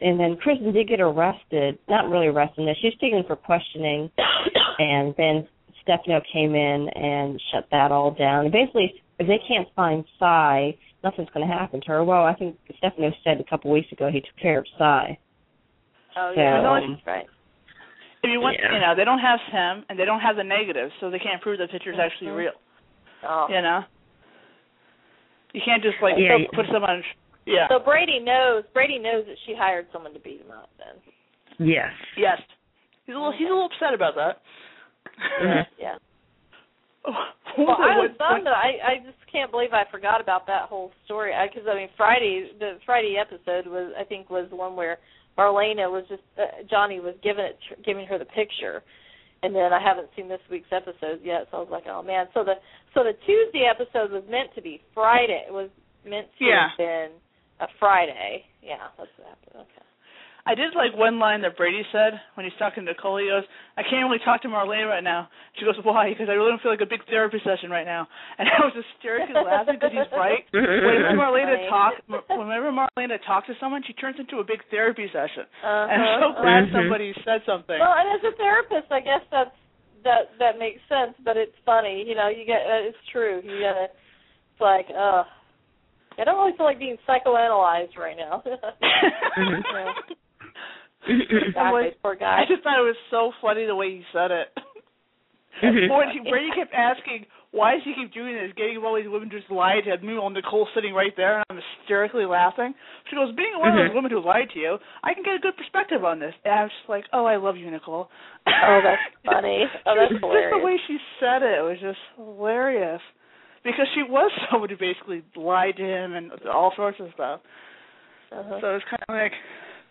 and then Kristen did get arrested. Not really arrested. No, she was taken for questioning, and then Stefano came in and shut that all down. And basically, if they can't find Cy, nothing's going to happen to her. Well, I think Stefano said a couple weeks ago he took care of Cy. Oh, so, yeah, um, that's right. If you want, yeah. you know, they don't have him, and they don't have the negatives, so they can't prove the picture's mm-hmm. actually real. Oh. You know? You can't just, like, yeah, put yeah. someone... Yeah. So Brady knows, Brady knows that she hired someone to beat him up, then. Yes. Yes. He's a little, he's a little upset about that. Mm-hmm. Yeah. Well, I was bummed. I I just can't believe I forgot about that whole story. Because I, I mean, Friday the Friday episode was I think was the one where Marlena was just uh, Johnny was giving it giving her the picture, and then I haven't seen this week's episode yet. So I was like, oh man. So the so the Tuesday episode was meant to be Friday. It was meant to yeah. have been a Friday. Yeah, that's what happened. Okay. I did like one line that Brady said when he's talking to Cole. He goes, I can't really talk to Marlene right now. She goes, why? Because I really don't feel like a big therapy session right now. And I was hysterically laughing because he's right. Whenever Marlena talk, whenever Marlena talks to someone, she turns into a big therapy session. Uh-huh. And I'm so glad mm-hmm. somebody said something. Well, and as a therapist, I guess that's that that makes sense. But it's funny, you know. You get uh, it's true. You gotta. It's like, uh, I don't really feel like being psychoanalyzed right now. mm-hmm. yeah. Exactly, like, poor guy. I just thought it was so funny the way he said it. When he, Brady kept asking, why does he keep doing this, getting all these women just lied to him? Meanwhile, Nicole sitting right there, and I'm hysterically laughing. She goes, being one of those women who lied to you, I can get a good perspective on this. And I was just like, oh, I love you, Nicole. Oh, that's funny. Oh, that's just, hilarious. Just the way she said it, it was just hilarious. Because she was someone who basically lied to him and all sorts of stuff. Uh-huh. So it was kind of like...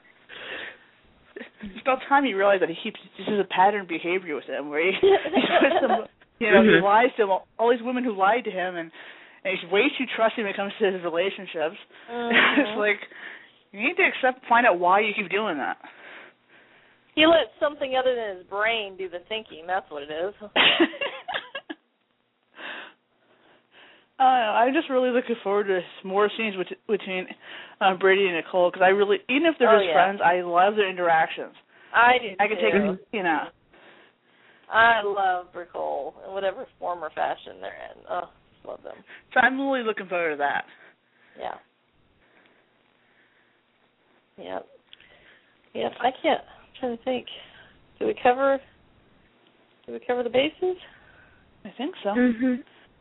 It's about time he realized that he keeps this is a pattern behavior with him, where he, he's with some, you know, he lies to him, all these women who lied to him, and, and he's way too trusting when it comes to his relationships. Uh-huh. It's like you need to accept, find out why you keep doing that. He lets something other than his brain do the thinking. That's what it is. Uh, I'm just really looking forward to more scenes with, between uh, Brady and Nicole, because I really, even if they're oh, just yeah. friends, I love their interactions. I do I can too. take it, you know. I love Nicole in whatever form or fashion they're in. Oh, just love them. So I'm really looking forward to that. Yeah. Yep. Yep. I can't. I'm trying to think. Do we cover? Do we cover the bases? I think so. Mm-hmm.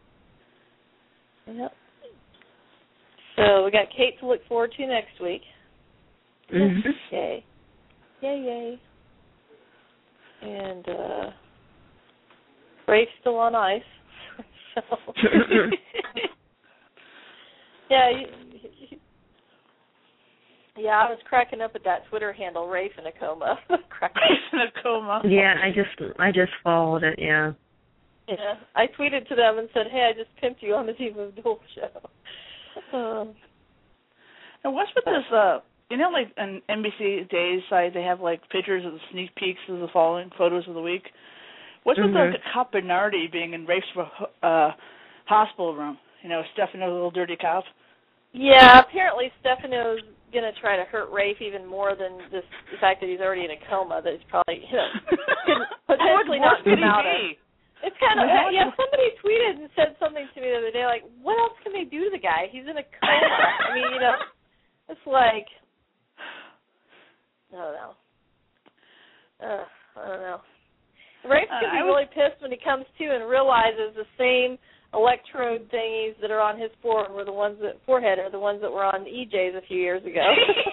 Yep. So we got Kate to look forward to next week. Mm-hmm. Yay. Yay, yay. And uh, Rafe's still on ice. so. yeah, you, you, yeah, I was cracking up at that Twitter handle, Rafe in a coma. Rafe in a coma. Yeah, I just I just followed it, yeah. Yeah, I tweeted to them and said, hey, I just pimped you on the Diva of Duel show. Um, and what's with this, uh, you know, like an N B C Days site, they have, like, pictures of the sneak peeks of the following photos of the week. What's with mm-hmm. the cop Bernardi being in Rafe's uh, hospital room? You know, Stefano's little dirty cop. Yeah, apparently Stefano's going to try to hurt Rafe even more than just the fact that he's already in a coma, that he's probably, you know, potentially not come out of. It's kind of, uh, yeah, somebody tweeted and said something to me the other day, like, what else can they do to the guy? He's in a coma. I mean, you know, it's like, I don't know. Uh, I don't know. Rafe's going to be really pissed when he comes to and realizes the same electrode thingies that are on his forehead were the ones that, forehead are the ones that were on E J's a few years ago.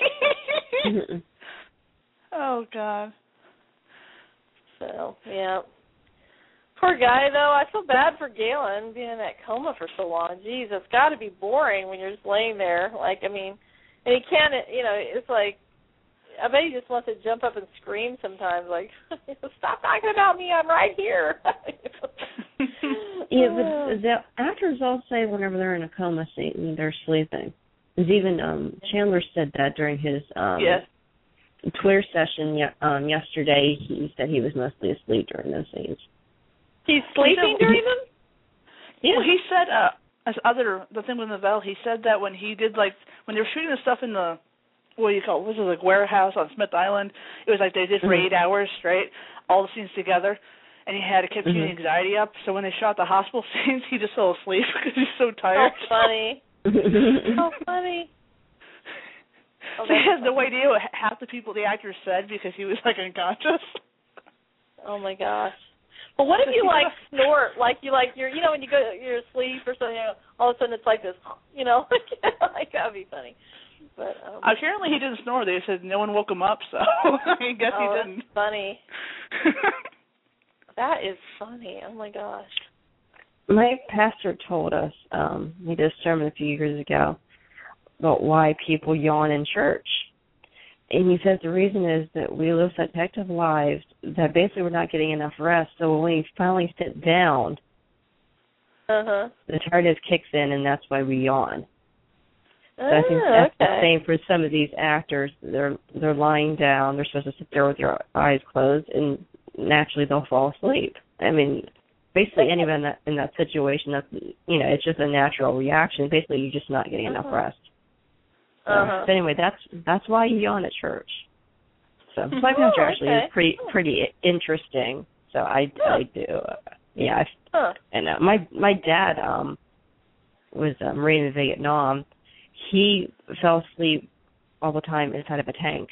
Oh, God. So, yeah. Poor guy, though. I feel bad for Galen being in that coma for so long. Jeez, it's got to be boring when you're just laying there. Like, I mean, and he can't, you know, it's like, I bet he just wants to jump up and scream sometimes, like, stop talking about me, I'm right here. Yeah, but the actors all say whenever they're in a coma scene, they're sleeping. Because even um, Chandler said that during his um, yes. Twitter session um, yesterday. He said he was mostly asleep during those scenes. He's sleeping during them? Yeah. Well, he said, uh, as other, the thing with Novell, he said that when he did, like, when they were shooting the stuff in the what do you call it? Was it like warehouse on Smith Island? It was like they did for mm-hmm. eight hours straight, all the scenes together, and he had to keep mm-hmm. keeping anxiety up. So when they shot the hospital scenes, he just fell asleep because he's so tired. So funny. So funny. Oh, so he has no idea what half the people, the actors, said because he was like unconscious. Oh my gosh. Well, what if you like snort, like you like you're, you know, when you go you're asleep or something, you know, all of a sudden it's like this, you know, like that'd be funny. But um, apparently he didn't snore. They said no one woke him up, so I guess oh, he didn't. That's funny. That is funny. Oh my gosh. My pastor told us, um, he did a sermon a few years ago about why people yawn in church. And he says the reason is that we live such hectic lives that basically we're not getting enough rest. So when we finally sit down, uh-huh. the tiredness kicks in, and that's why we yawn. So ah, I think that's okay. the same for some of these actors. They're they're lying down. They're supposed to sit there with their eyes closed, and naturally they'll fall asleep. I mean, basically anyone in that in that situation, that's, you know, it's just a natural reaction. Basically, you're just not getting enough uh-huh. rest. So, uh-huh. so anyway, that's that's why you yawn at church. So my pastor oh, actually okay. is pretty pretty interesting. So I, huh. I do uh, yeah. I, huh. and uh, my my dad um was a Marine in Vietnam. He fell asleep all the time inside of a tank.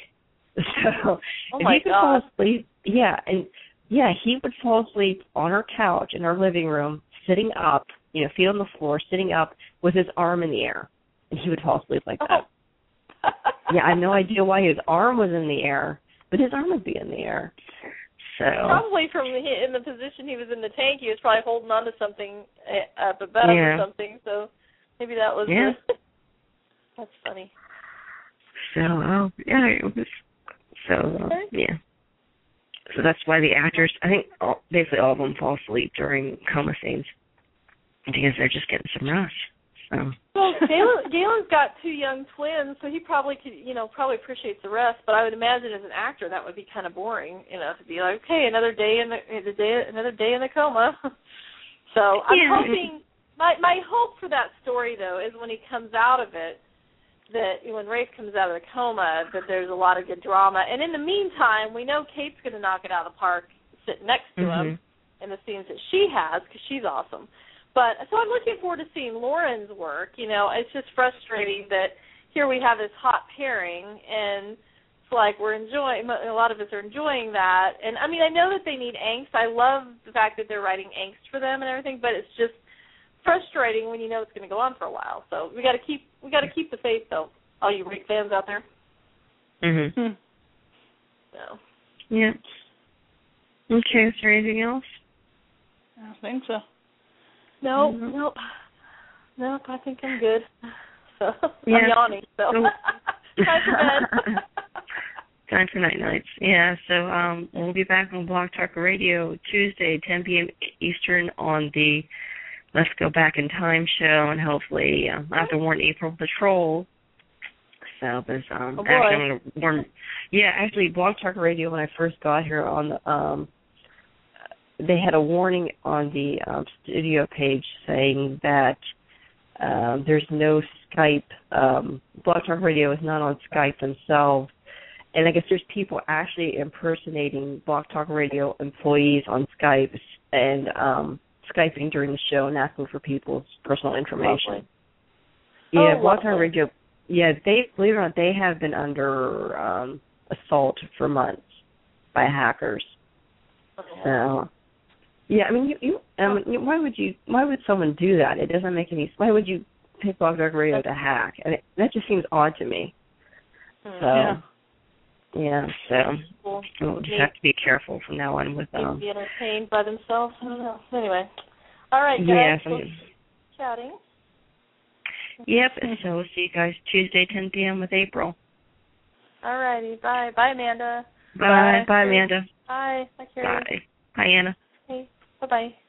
So oh if my he could God. fall asleep, yeah, and yeah, he would fall asleep on our couch in our living room, sitting up, you know, feet on the floor, sitting up with his arm in the air, and he would fall asleep like that. Oh. Yeah, I have no idea why his arm was in the air, but his arm would be in the air. So probably from the, in the position he was in the tank, he was probably holding on to something at the bottom yeah. or something. So maybe that was. Yeah. The, that's funny. So uh, yeah, it was. So uh, okay. yeah. So that's why the actors, I think, all, basically all of them fall asleep during coma scenes because they're just getting some rest. So. Well, Galen, Galen's got two young twins, so he probably could, you know, probably appreciates the rest. But I would imagine as an actor that would be kind of boring, you know, to be like, okay, another day in the, the day, another day in the coma. So I'm yeah. hoping. My my hope for that story though is when he comes out of it, that when Rafe comes out of the coma, that there's a lot of good drama. And in the meantime, we know Kate's going to knock it out of the park, sitting next to mm-hmm. him in the scenes that she has because she's awesome. But so I'm looking forward to seeing Lauren's work. You know, it's just frustrating that here we have this hot pairing, and it's like we're enjoying. A lot of us are enjoying that. And I mean, I know that they need angst. I love the fact that they're writing angst for them and everything. But it's just frustrating when you know it's going to go on for a while. So we got to keep we got to keep the faith, though. All you Rick fans out there. Mhm. So. Yeah. Okay. Is there anything else? I don't think so. No, mm-hmm. nope, nope. I think I'm good. So yeah. I'm yawning. So time for bed. Time for night nights. Yeah. So um, we'll be back on Blog Talk Radio Tuesday, ten p.m. Eastern on the Let's Go Back in Time show, and hopefully um, I have to warn April Patrol. So there's um, oh boy. actually I'm going to warn. Yeah, actually, Blog Talk Radio when I first got here on the um. they had a warning on the um, studio page saying that um, there's no Skype. Um, Blog Talk Radio is not on Skype themselves. And I guess there's people actually impersonating Blog Talk Radio employees on Skype and um, Skyping during the show and asking for people's personal information. Lovely. Yeah, oh, Blog Talk lovely. Radio, yeah, they, believe it or not, they have been under um, assault for months by hackers. So... yeah, I mean, you, you, um, why would you? Why would someone do that? It doesn't make any. Why would you pick Blog Talk Radio to hack? And it, that just seems odd to me. So, yeah, yeah so cool. we'll just have to be careful from now on with them. Um, be entertained by themselves. I don't know. Anyway, all right, guys. Yeah, we'll keep chatting. Yep. So we'll see you guys Tuesday, ten p.m. with April. All righty. Bye. Bye, Amanda. Bye. Bye, Bye Amanda. Bye. Bye, Carrie. Bye. Bye, Anna. Hey. Bye-bye.